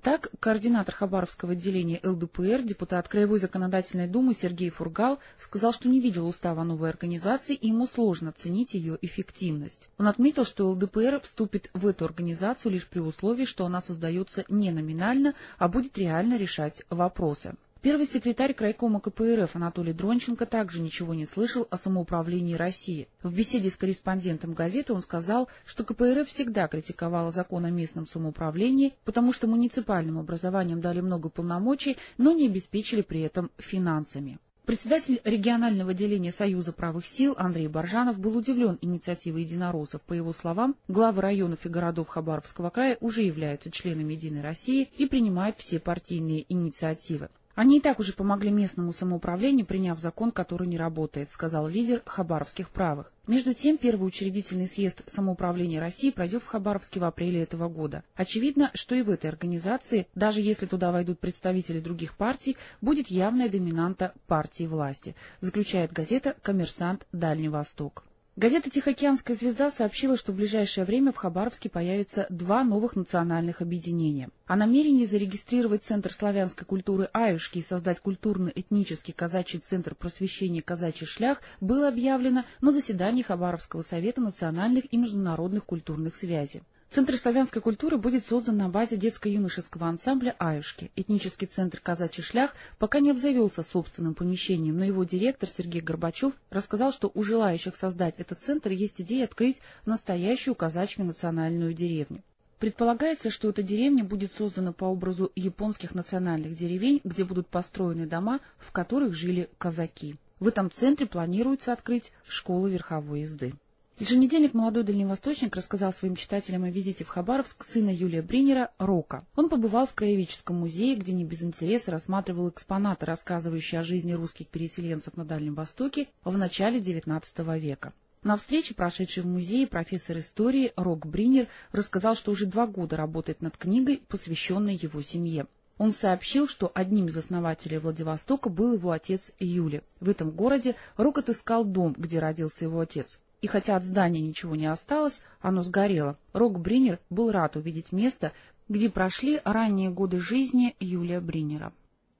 Так, координатор Хабаровского отделения эл дэ пэ эр, депутат Краевой законодательной думы Сергей Фургал, сказал, что не видел устава новой организации и ему сложно оценить ее эффективность. Он отметил, что эл дэ пэ эр вступит в эту организацию лишь при условии, что она создается не номинально, а будет реально решать вопросы. Первый секретарь крайкома ка пэ эр эф Анатолий Дронченко также ничего не слышал о самоуправлении России. В беседе с корреспондентом газеты он сказал, что ка пэ эр эф всегда критиковала закон о местном самоуправлении, потому что муниципальным образованиям дали много полномочий, но не обеспечили при этом финансами. Председатель регионального отделения Союза правых сил Андрей Боржанов был удивлен инициативой единороссов. По его словам, главы районов и городов Хабаровского края уже являются членами «Единой России» и принимают все партийные инициативы. Они и так уже помогли местному самоуправлению, приняв закон, который не работает, сказал лидер хабаровских правых. Между тем, первый учредительный съезд самоуправления России пройдет в Хабаровске в апреле этого года. Очевидно, что и в этой организации, даже если туда войдут представители других партий, будет явная доминанта партии власти, заключает газета «Коммерсант. Дальний Восток». Газета «Тихоокеанская звезда» сообщила, что в ближайшее время в Хабаровске появятся два новых национальных объединения. О намерении зарегистрировать Центр славянской культуры «Аюшки» и создать культурно-этнический казачий центр просвещения «Казачий шлях» было объявлено на заседании Хабаровского совета национальных и международных культурных связей. Центр славянской культуры будет создан на базе детско-юношеского ансамбля «Аюшки». Этнический центр «Казачий шлях» пока не обзавелся собственным помещением, но его директор Сергей Горбачев рассказал, что у желающих создать этот центр есть идея открыть настоящую казачью национальную деревню. Предполагается, что эта деревня будет создана по образу японских национальных деревень, где будут построены дома, в которых жили казаки. В этом центре планируется открыть школу верховой езды. Еженедельник «Молодой дальневосточник» рассказал своим читателям о визите в Хабаровск сына Юлия Бринера, Рока. Он побывал в Краеведческом музее, где не без интереса рассматривал экспонаты, рассказывающие о жизни русских переселенцев на Дальнем Востоке в начале девятнадцатого века. На встрече, прошедшей в музее, профессор истории Рок Бринер рассказал, что уже два года работает над книгой, посвященной его семье. Он сообщил, что одним из основателей Владивостока был его отец Юлий. В этом городе Рок отыскал дом, где родился его отец. И хотя от здания ничего не осталось, оно сгорело. Рок Бринер был рад увидеть место, где прошли ранние годы жизни Юлия Бринера.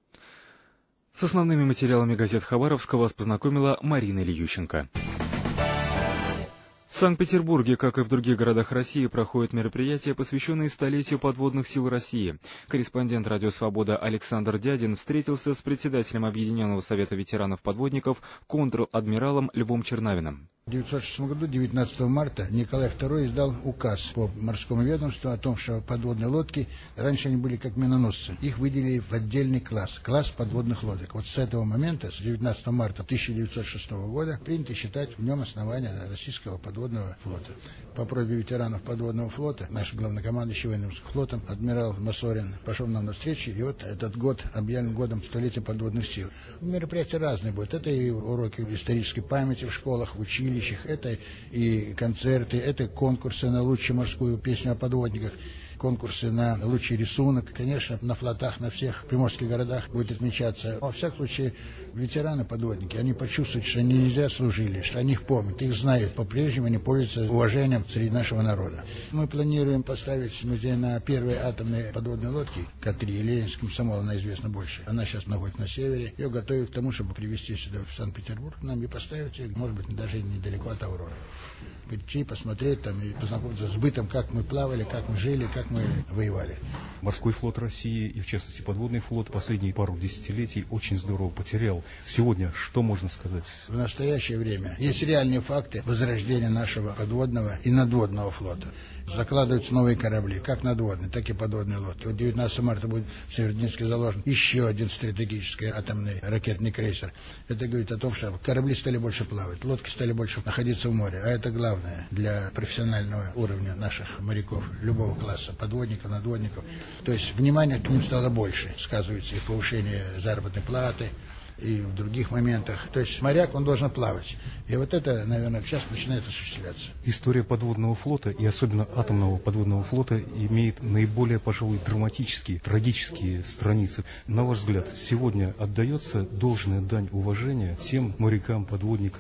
С основными материалами газет Хабаровска вас познакомила Марина Ильющенко. В Санкт-Петербурге, как и в других городах России, проходят мероприятия, посвященные столетию подводных сил России. Корреспондент «Радио Свобода» Александр Дядин встретился с председателем Объединенного совета ветеранов-подводников контр-адмиралом Львом Чернавиным. В тысяча девятьсот шестом году, девятнадцатого марта, Николай второй издал указ по морскому ведомству о том, что подводные лодки, раньше они были как миноносцы, их выделили в отдельный класс, класс подводных лодок. Вот с этого момента, с девятнадцатого марта тысяча девятьсот шестого года, принято считать в нем основание российского подводного флота. По просьбе ветеранов подводного флота, наш главнокомандующий военным флотом, адмирал Масорин, пошел нам навстречу, и вот этот год объявлен годом столетия подводных сил. Мероприятия разные будут. Это и уроки исторической памяти в школах, в училищах, это и концерты, это конкурсы на лучшую морскую песню о подводниках, конкурсы на лучший рисунок. Конечно, на флотах, на всех приморских городах будет отмечаться. Во всяком случае, ветераны-подводники, они почувствуют, что они не зря служили, что о них помнят, их знают. По-прежнему они пользуются уважением среди нашего народа. Мы планируем поставить музей на первой атомной подводной лодке К три, Ленинский комсомол, она известна больше. Она сейчас находится на севере. Ее готовят к тому, чтобы привезти сюда, в Санкт-Петербург, нам и поставить ее, может быть, даже недалеко от Авроры. Прийти, посмотреть там и познакомиться с бытом, как мы плавали, как мы жили, как мы воевали. Морской флот России и, в частности, подводный флот последние пару десятилетий очень здорово потерял. Сегодня что можно сказать? В настоящее время есть реальные факты возрождения нашего подводного и надводного флота. Закладываются новые корабли, как надводные, так и подводные лодки. Вот девятнадцатого марта будет в Северодвинске заложен еще один стратегический атомный ракетный крейсер. Это говорит о том, что корабли стали больше плавать, лодки стали больше находиться в море. А это главное для профессионального уровня наших моряков, любого класса, подводников, надводников. То есть внимание к ним стало больше. Сказывается и повышение заработной платы, и в других моментах. То есть моряк, он должен плавать. И вот это, наверное, сейчас начинает осуществляться. История подводного флота, и особенно атомного подводного флота, имеет наиболее, пожалуй, драматические, трагические страницы. На ваш взгляд, сегодня отдается должная дань уважения тем морякам, подводникам,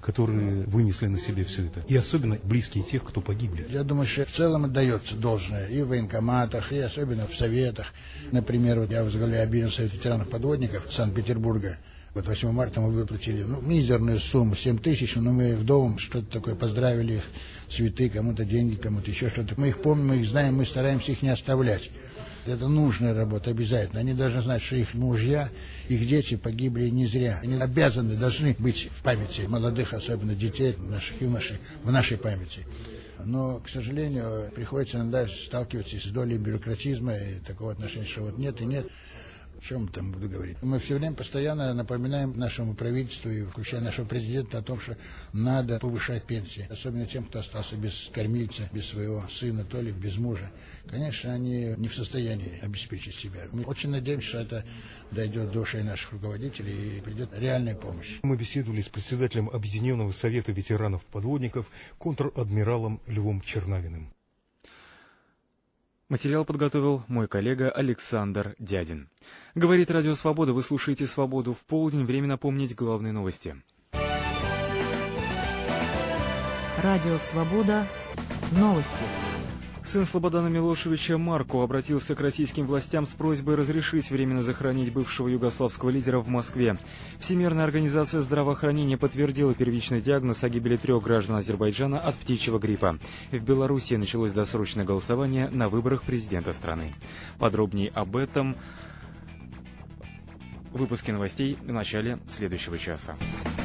которые вынесли на себе все это. И особенно близкие тех, кто погибли. Я думаю, что в целом отдается должное и в военкоматах, и особенно в советах. Например, вот я возглавляю объединенный совет ветеранов-подводников Санкт-Петербурга. Вот восьмого марта мы выплатили ну, мизерную сумму, семь тысяч, но мы вдовам что-то такое поздравили их, цветы, кому-то деньги, кому-то еще что-то. Мы их помним, мы их знаем, мы стараемся их не оставлять. Это нужная работа обязательно. Они должны знать, что их мужья, их дети погибли не зря. Они обязаны, должны быть в памяти молодых, особенно детей, наших юношей, в нашей памяти. Но, к сожалению, приходится иногда сталкиваться с долей бюрократизма и такого отношения, что вот нет и нет. О чем там буду говорить? Мы все время постоянно напоминаем нашему правительству, и включая нашего президента, о том, что надо повышать пенсии. Особенно тем, кто остался без кормильца, без своего сына, то ли без мужа. Конечно, они не в состоянии обеспечить себя. Мы очень надеемся, что это дойдет до ушей наших руководителей и придет реальная помощь. Мы беседовали с председателем Объединенного совета ветеранов-подводников, контр-адмиралом Львом Чернавиным. Материал подготовил мой коллега Александр Дядин. Говорит Радио Свобода, вы слушаете «Свободу в полдень». Время напомнить главные новости. Радио Свобода. Новости. Сын Слободана Милошевича Марко обратился к российским властям с просьбой разрешить временно захоронить бывшего югославского лидера в Москве. Всемирная организация здравоохранения подтвердила первичный диагноз о гибели трех граждан Азербайджана от птичьего гриппа. В Белоруссии началось досрочное голосование на выборах президента страны. Подробнее об этом в выпуске новостей в начале следующего часа.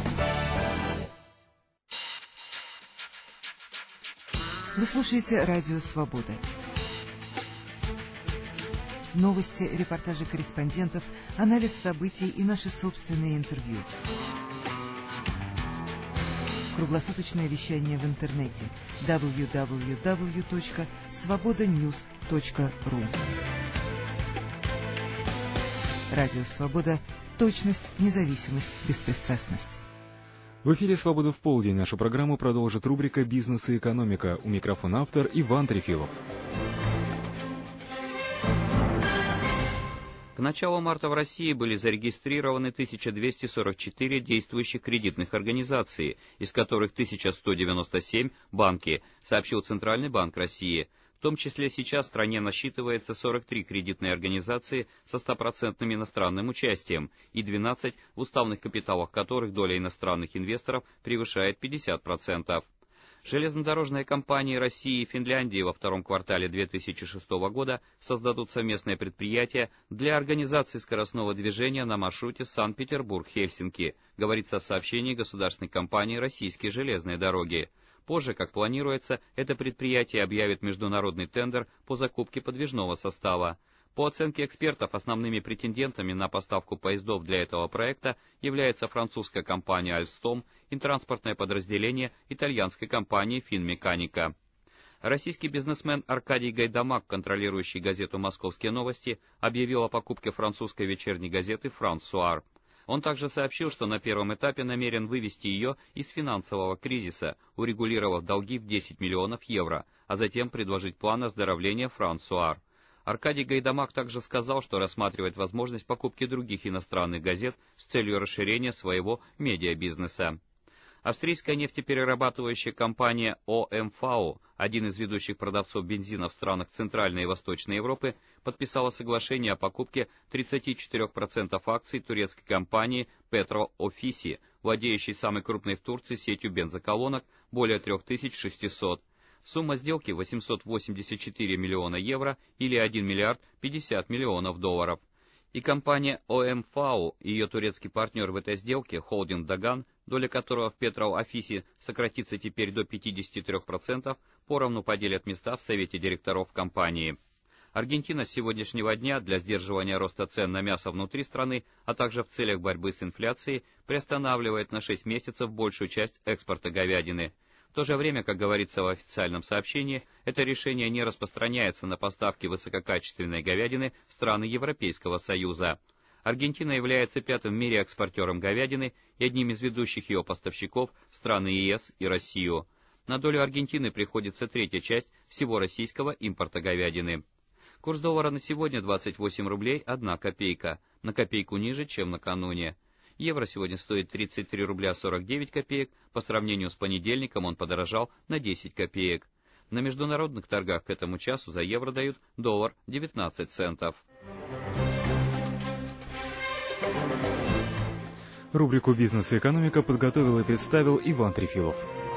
Вы слушаете Радио Свобода. Новости, репортажи корреспондентов, анализ событий и наши собственные интервью. Круглосуточное вещание в интернете дабл ю дабл ю дабл ю точка свобода ньюс точка ру. Радио Свобода. Точность, независимость, беспристрастность. В эфире «Свобода в полдень». Нашу программу продолжит рубрика «Бизнес и экономика». У микрофона автор Иван Трефилов. К началу марта в России были зарегистрированы тысяча двести сорок четыре действующих кредитных организации, из которых тысяча сто девяносто семь – банки, сообщил Центральный банк России. В том числе сейчас в стране насчитывается сорок три кредитные организации со стопроцентным иностранным участием и двенадцать, в уставных капиталах которых доля иностранных инвесторов превышает пятьдесят процентов. Железнодорожные компании России и Финляндии во втором квартале две тысячи шестого года создадут совместное предприятие для организации скоростного движения на маршруте Санкт-Петербург-Хельсинки, говорится в сообщении государственной компании «Российские железные дороги». Позже, как планируется, это предприятие объявит международный тендер по закупке подвижного состава. По оценке экспертов, основными претендентами на поставку поездов для этого проекта является французская компания Alstom и транспортное подразделение итальянской компании Finmeccanica. Российский бизнесмен Аркадий Гайдамак, контролирующий газету «Московские новости», объявил о покупке французской вечерней газеты «Франсуар». Он также сообщил, что на первом этапе намерен вывести ее из финансового кризиса, урегулировав долги в десять миллионов евро, а затем предложить план оздоровления «Франсуар». Аркадий Гайдамак также сказал, что рассматривает возможность покупки других иностранных газет с целью расширения своего медиабизнеса. Австрийская нефтеперерабатывающая компания О Эм Эф А О, один из ведущих продавцов бензина в странах Центральной и Восточной Европы, подписала соглашение о покупке тридцати четырёх процентов акций турецкой компании Петро Офиси, владеющей самой крупной в Турции сетью бензоколонок, более трех тысяч шестисот. Сумма сделки восемьсот восемьдесят четыре миллиона евро или один миллиард пятьдесят миллионов долларов. И компания О Эм Эф А О и ее турецкий партнер в этой сделке, холдинг Даган, доля которого в Петро Офиси сократится теперь до пятидесяти трёх процентов, поровну поделят места в совете директоров компании. Аргентина с сегодняшнего дня для сдерживания роста цен на мясо внутри страны, а также в целях борьбы с инфляцией, приостанавливает на шесть месяцев большую часть экспорта говядины. В то же время, как говорится в официальном сообщении, это решение не распространяется на поставки высококачественной говядины в страны Европейского Союза. Аргентина является пятым в мире экспортером говядины и одним из ведущих ее поставщиков в страны Е Эс и Россию. На долю Аргентины приходится третья часть всего российского импорта говядины. Курс доллара на сегодня двадцать восемь рублей одна копейка, на копейку ниже, чем накануне. Евро сегодня стоит тридцать три рубля сорок девять копеек, по сравнению с понедельником он подорожал на десять копеек. На международных торгах к этому часу за евро дают доллар девятнадцать центов. Рубрику «Бизнес и экономика» подготовил и представил Иван Трефилов.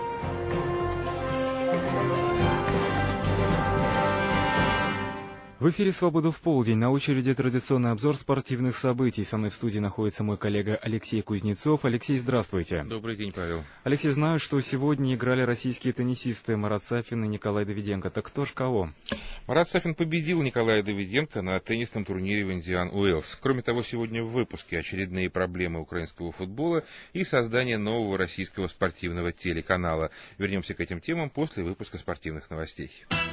В эфире «Свобода в полдень». На очереди традиционный обзор спортивных событий. Со мной в студии находится мой коллега Алексей Кузнецов. Алексей, здравствуйте. Добрый день, Павел. Алексей, знаю, что сегодня играли российские теннисисты Марат Сафин и Николай Давиденко. Так кто ж кого? Марат Сафин победил Николая Давиденко на теннисном турнире в Индиан Уэллс. Кроме того, сегодня в выпуске очередные проблемы украинского футбола и создание нового российского спортивного телеканала. Вернемся к этим темам после выпуска спортивных новостей.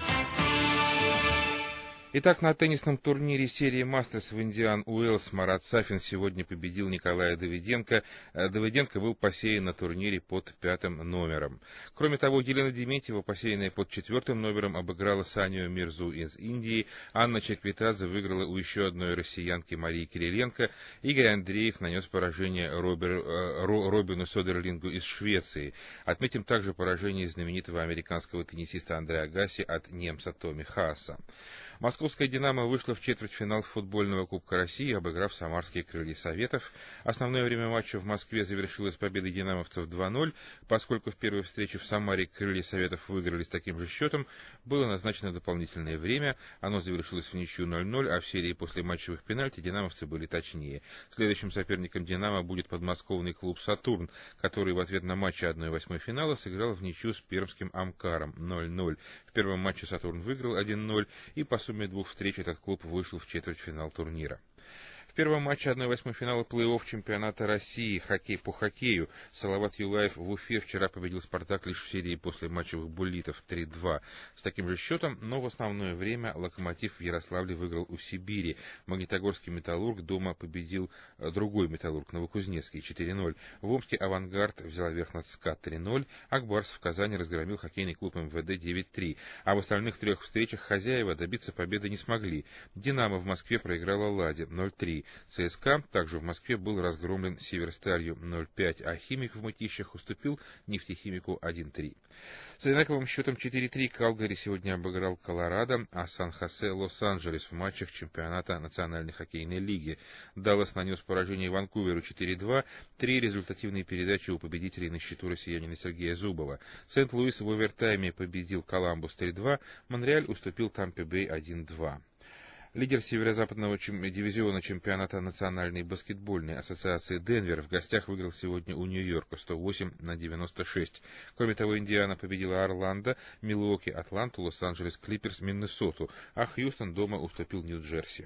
Итак, на теннисном турнире серии «Мастерс» в Индиан Уэллс Марат Сафин сегодня победил Николая Давиденко. Давиденко был посеян на турнире под пятым номером. Кроме того, Елена Дементьева, посеянная под четвертым номером, обыграла Санию Мирзу из Индии. Анна Чеквитадзе выиграла у еще одной россиянки Марии Кириленко. Игорь Андреев нанес поражение Робер, Робину Содерлингу из Швеции. Отметим также поражение знаменитого американского теннисиста Андре Агаси от немца Томми Хааса. Московская «Динамо» вышла в четвертьфинал футбольного Кубка России, обыграв самарские «Крылья Советов». Основное время матча в Москве завершилось победой динамовцев два ноль. Поскольку в первой встрече в Самаре «Крылья Советов» выиграли с таким же счетом, было назначено дополнительное время. Оно завершилось в ничью ноль ноль, а в серии после матчевых пенальти динамовцы были точнее. Следующим соперником «Динамо» будет подмосковный клуб «Сатурн», который в ответ на матче одна восьмая финала сыграл в ничью с пермским «Амкаром» ноль ноль. В первом матче «Сатурн» выиграл один ноль, и по В сумме двух встреч этот клуб вышел в четвертьфинал турнира. В первом матче одна восьмая финала плей-офф чемпионата России хоккей по хоккею Салават Юлаев в Уфе вчера победил «Спартак» лишь в серии после матчевых буллитов три два. С таким же счетом, но в основное время «Локомотив» в Ярославле выиграл у Сибири. Магнитогорский «Металлург» дома победил другой «Металлург» Новокузнецкий четыре ноль. В Омске «Авангард» взяла верх над СКА три ноль. Акбарс в Казани разгромил хоккейный клуб МВД девять три. А в остальных трех встречах хозяева добиться победы не смогли. «Динамо» в Москве проиграла «Ладе» ноль три. ЦСКА также в Москве был разгромлен «Северсталью» ноль пять, а «Химик» в Мытищах уступил «Нефтехимику» один три. С одинаковым счетом четыре три Калгари сегодня обыграл Колорадо, а Сан-Хосе Лос-Анджелес в матчах чемпионата Национальной хоккейной лиги. Даллас нанес поражение Ванкуверу четыре два, три результативные передачи у победителей на счету россиянина Сергея Зубова. Сент-Луис в овертайме победил Коламбус три два, Монреаль уступил Тампе-Бэй один два. Лидер северо-западного чем... дивизиона чемпионата Национальной баскетбольной ассоциации Денвер в гостях выиграл сегодня у Нью-Йорка сто восемь на девяносто шесть. Кроме того, Индиана победила Орландо, Милуоки Атланту, Лос-Анджелес Клиперс Миннесоту, а Хьюстон дома уступил Нью-Джерси.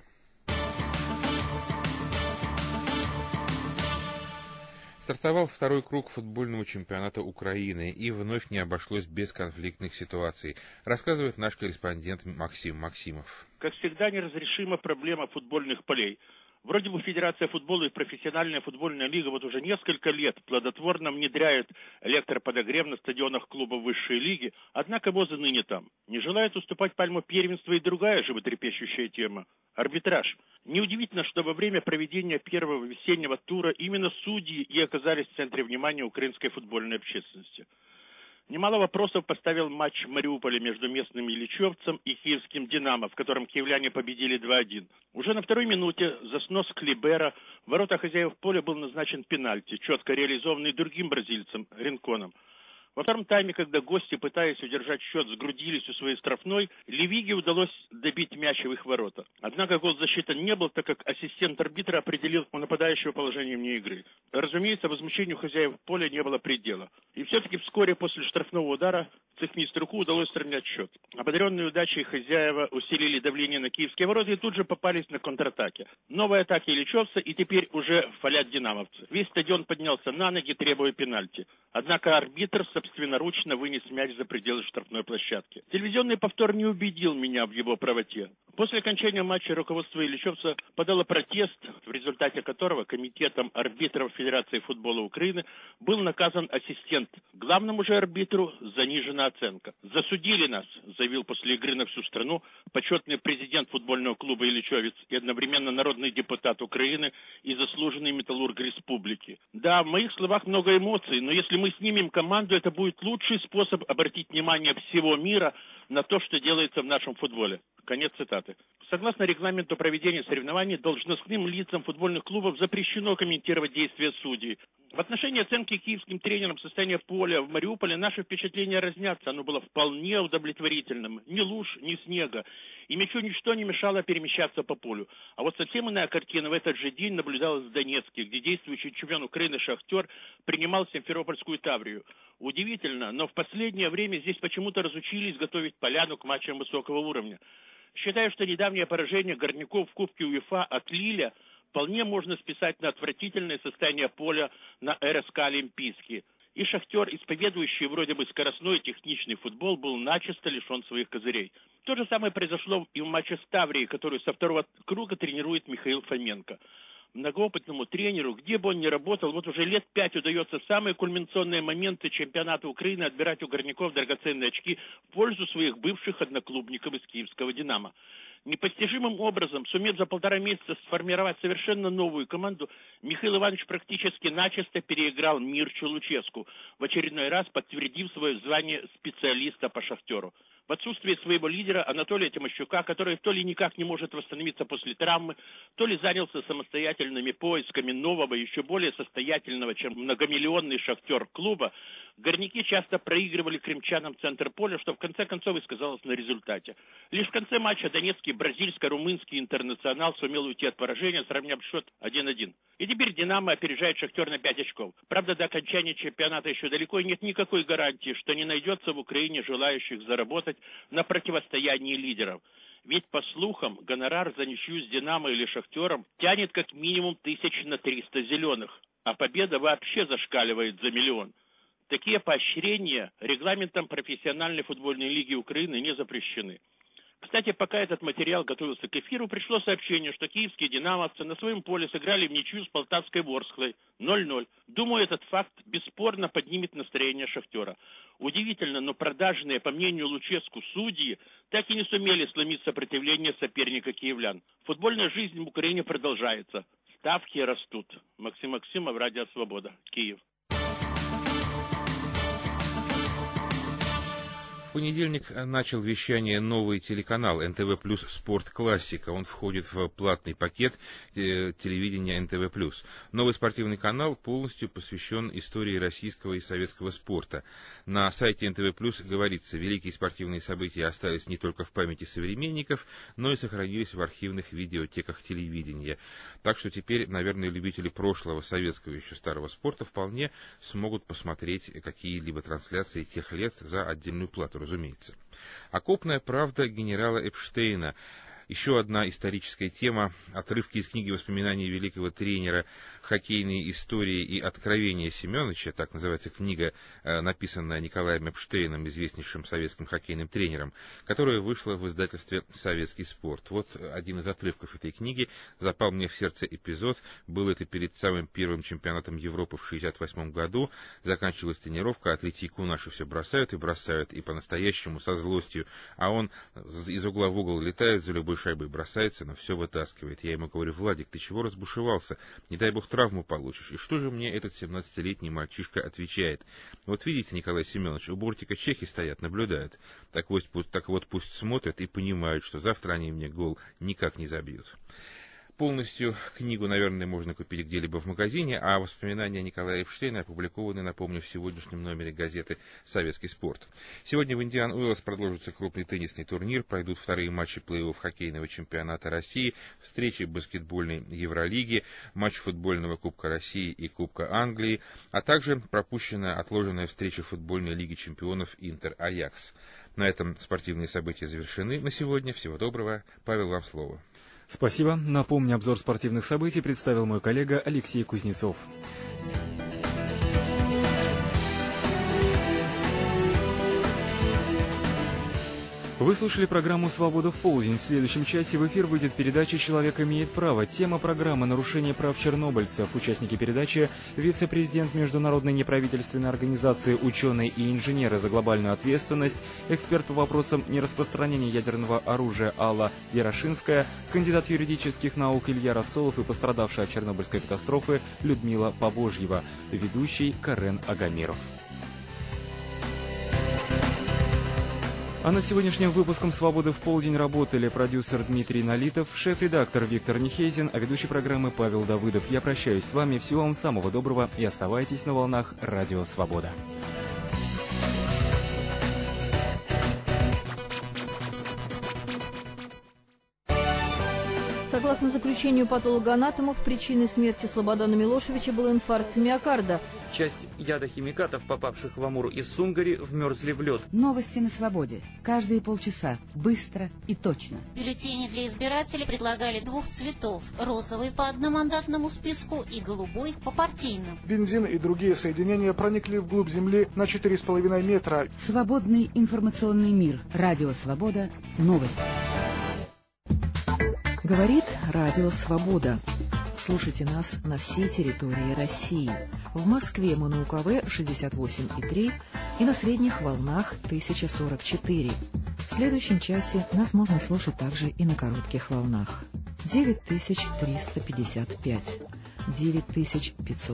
Стартовал второй круг футбольного чемпионата Украины, и вновь не обошлось без конфликтных ситуаций, рассказывает наш корреспондент Максим Максимов. Как всегда, неразрешима проблема футбольных полей. Вроде бы Федерация футбола и профессиональная футбольная лига вот уже несколько лет плодотворно внедряют электроподогрев на стадионах клубов высшей лиги, однако ВОЗы ныне там. Не желает уступать пальму первенства и другая животрепещущая тема – арбитраж. Неудивительно, что во время проведения первого весеннего тура именно судьи и оказались в центре внимания украинской футбольной общественности. Немало вопросов поставил матч в Мариуполе между местным Ильичевцем и киевским «Динамо», в котором киевляне победили два один. Уже на второй минуте за снос Клибера в ворота хозяев поля был назначен пенальти, четко реализованный другим бразильцем Ринконом. Во втором тайме, когда гости, пытаясь удержать счет, сгрудились у своей штрафной, Левиге удалось добить мяч в их ворота. Однако гол засчитан не был, так как ассистент арбитра определил у нападающего положение вне игры. Разумеется, возмущению хозяев поля не было предела. И все-таки вскоре после штрафного удара цехмиструку удалось сравнять счет. Ободренные удачей хозяева усилили давление на киевские ворота и тут же попались на контратаке. Новые атаки Ильичевца, и теперь уже фалят динамовцы. Весь стадион поднялся на ноги, требуя пенальти. Однако арбитр собственноручно вынес мяч за пределы штрафной площадки. Телевизионный повтор не убедил меня в его правоте. После окончания матча руководство Ильичевца подало протест, в результате которого комитетом арбитров Федерации футбола Украины был наказан ассистент. Главному же арбитру занижена оценка. «Засудили нас», заявил после игры на всю страну почетный президент футбольного клуба Ильичевец и одновременно народный депутат Украины и заслуженный металлург республики. Да, в моих словах много эмоций, но если мы снимем команду, это будет лучший способ обратить внимание всего мира на то, что делается в нашем футболе. Конец цитаты. Согласно регламенту проведения соревнований, должностным лицам футбольных клубов запрещено комментировать действия судей. В отношении оценки киевским тренерам состояния поля в Мариуполе наши впечатления разнятся. Оно было вполне удовлетворительным. Ни луж, ни снега. И мячу ничто не мешало перемещаться по полю. А вот совсем иная картина в этот же день наблюдалась в Донецке, где действующий чемпион Украины «Шахтер» принимал Симферопольскую «Таврию». Удивительно, но в последнее время здесь почему-то разучились готовить поляну к матчам высокого уровня. Считаю, что недавнее поражение горняков в Кубке УЕФА от Лиля вполне можно списать на отвратительное состояние поля на РСК «Олимпийский». И «Шахтер», исповедующий вроде бы скоростной и техничный футбол, был начисто лишен своих козырей. То же самое произошло и в матче с «Таврией», которую со второго круга тренирует Михаил Фоменко. Многоопытному тренеру, где бы он ни работал, вот уже лет пять удается в самые кульминационные моменты чемпионата Украины отбирать у горняков драгоценные очки в пользу своих бывших одноклубников из киевского «Динамо». Непостижимым образом, сумев за полтора месяца сформировать совершенно новую команду, Михаил Иванович практически начисто переиграл Мирчу Луческу, в очередной раз подтвердив свое звание специалиста по «Шахтеру». В отсутствие своего лидера Анатолия Тимощука, который то ли никак не может восстановиться после травмы, то ли занялся самостоятельными поисками нового, еще более состоятельного, чем многомиллионный «Шахтер» клуба, горняки часто проигрывали крымчанам центр поля, что в конце концов и сказалось на результате. Лишь в конце матча донецкий бразильско-румынский интернационал сумел уйти от поражения, сравняв счет один-один. И теперь «Динамо» опережает «Шахтер» на пять очков. Правда, до окончания чемпионата еще далеко, и нет никакой гарантии, что не найдется в Украине желающих заработать на противостоянии лидеров. Ведь, по слухам, гонорар за ничью с «Динамо» или «Шахтером» тянет как минимум тысяч на триста зеленых, а победа вообще зашкаливает за миллион. Такие поощрения регламентом профессиональной футбольной лиги Украины не запрещены. Кстати, пока этот материал готовился к эфиру, пришло сообщение, что киевские «динамовцы» на своем поле сыграли в ничью с полтавской «Ворсклой» ноль-ноль. Думаю, этот факт бесспорно поднимет настроение «Шахтера». Удивительно, но продажные, по мнению Луческу, судьи так и не сумели сломить сопротивление соперника киевлян. Футбольная жизнь в Украине продолжается. Ставки растут. Максим Максимов, Радио Свобода, Киев. В понедельник начал вещание новый телеканал эн тэ вэ плюс Спорт Классика. Он входит в платный пакет телевидения эн тэ вэ плюс. Новый спортивный канал полностью посвящен истории российского и советского спорта. На сайте эн тэ вэ плюс говорится, великие спортивные события остались не только в памяти современников, но и сохранились в архивных видеотеках телевидения. Так что теперь, наверное, любители прошлого советского еще старого спорта вполне смогут посмотреть какие-либо трансляции тех лет за отдельную плату, разумеется. Окопная правда генерала Эпштейна. Еще одна историческая тема, отрывки из книги воспоминаний великого тренера хоккейной истории и откровения Семеновича, так называется книга, написанная Николаем Эпштейном, известнейшим советским хоккейным тренером, которая вышла в издательстве «Советский спорт». Вот один из отрывков этой книги, запал мне в сердце эпизод, был это перед самым первым чемпионатом Европы в шестьдесят восьмом году, заканчивалась тренировка, а Третьяку наши все бросают и бросают, и по-настоящему со злостью, а он из угла в угол летает, за любой шайбой бросается, но все вытаскивает. Я ему говорю: Владик, ты чего разбушевался? Не дай бог травму получишь. И что же мне этот семнадцатилетний мальчишка отвечает? Вот видите, Николай Семенович, у бортика чехи стоят, наблюдают. Так вот, так вот пусть смотрят и понимают, что завтра они мне гол никак не забьют. Полностью книгу, наверное, можно купить где-либо в магазине, а воспоминания Николая Эпштейна опубликованы, напомню, в сегодняшнем номере газеты «Советский спорт». Сегодня в Индиан Уэллс продолжится крупный теннисный турнир, пройдут вторые матчи плей-офф хоккейного чемпионата России, встречи баскетбольной Евролиги, матч футбольного Кубка России и Кубка Англии, а также пропущенная отложенная встреча футбольной Лиги чемпионов Интер-Аякс. На этом спортивные события завершены на сегодня. Всего доброго. Павел, вам слово. Спасибо. Напомню, обзор спортивных событий представил мой коллега Алексей Кузнецов. Вы слушали программу «Свобода в полдень». В следующем часе в эфир выйдет передача «Человек имеет право». Тема программы «Нарушение прав чернобыльцев». Участники передачи – вице-президент Международной неправительственной организации «Ученые и инженеры за глобальную ответственность», эксперт по вопросам нераспространения ядерного оружия Алла Ярошинская, кандидат юридических наук Илья Рассолов и пострадавшая от Чернобыльской катастрофы Людмила Побожьева, ведущий Карен Агамиров. А над сегодняшним выпуском «Свободы в полдень» работали продюсер Дмитрий Налитов, шеф-редактор Виктор Нехейзин, а ведущий программы Павел Давыдов. Я прощаюсь с вами. Всего вам самого доброго и оставайтесь на волнах Радио Свобода. Согласно заключению патологоанатомов, причиной смерти Слободана Милошевича был инфаркт миокарда. Часть ядохимикатов, попавших в Амур из Сунгари, вмерзли в лед. Новости на свободе. Каждые полчаса. Быстро и точно. Бюллетени для избирателей предлагали двух цветов. Розовый по одномандатному списку и голубой по партийному. Бензин и другие соединения проникли вглубь земли на четыре с половиной метра. Свободный информационный мир. Радио Свобода. Новости. Говорит Радио Свобода. Слушайте нас на всей территории России. В Москве мы на УКВ шестьдесят восемь и три и на средних волнах тысяча сорок четыре. В следующем часе нас можно слушать также и на коротких волнах. девять тысяч триста пятьдесят пять, девять тысяч пятьсот.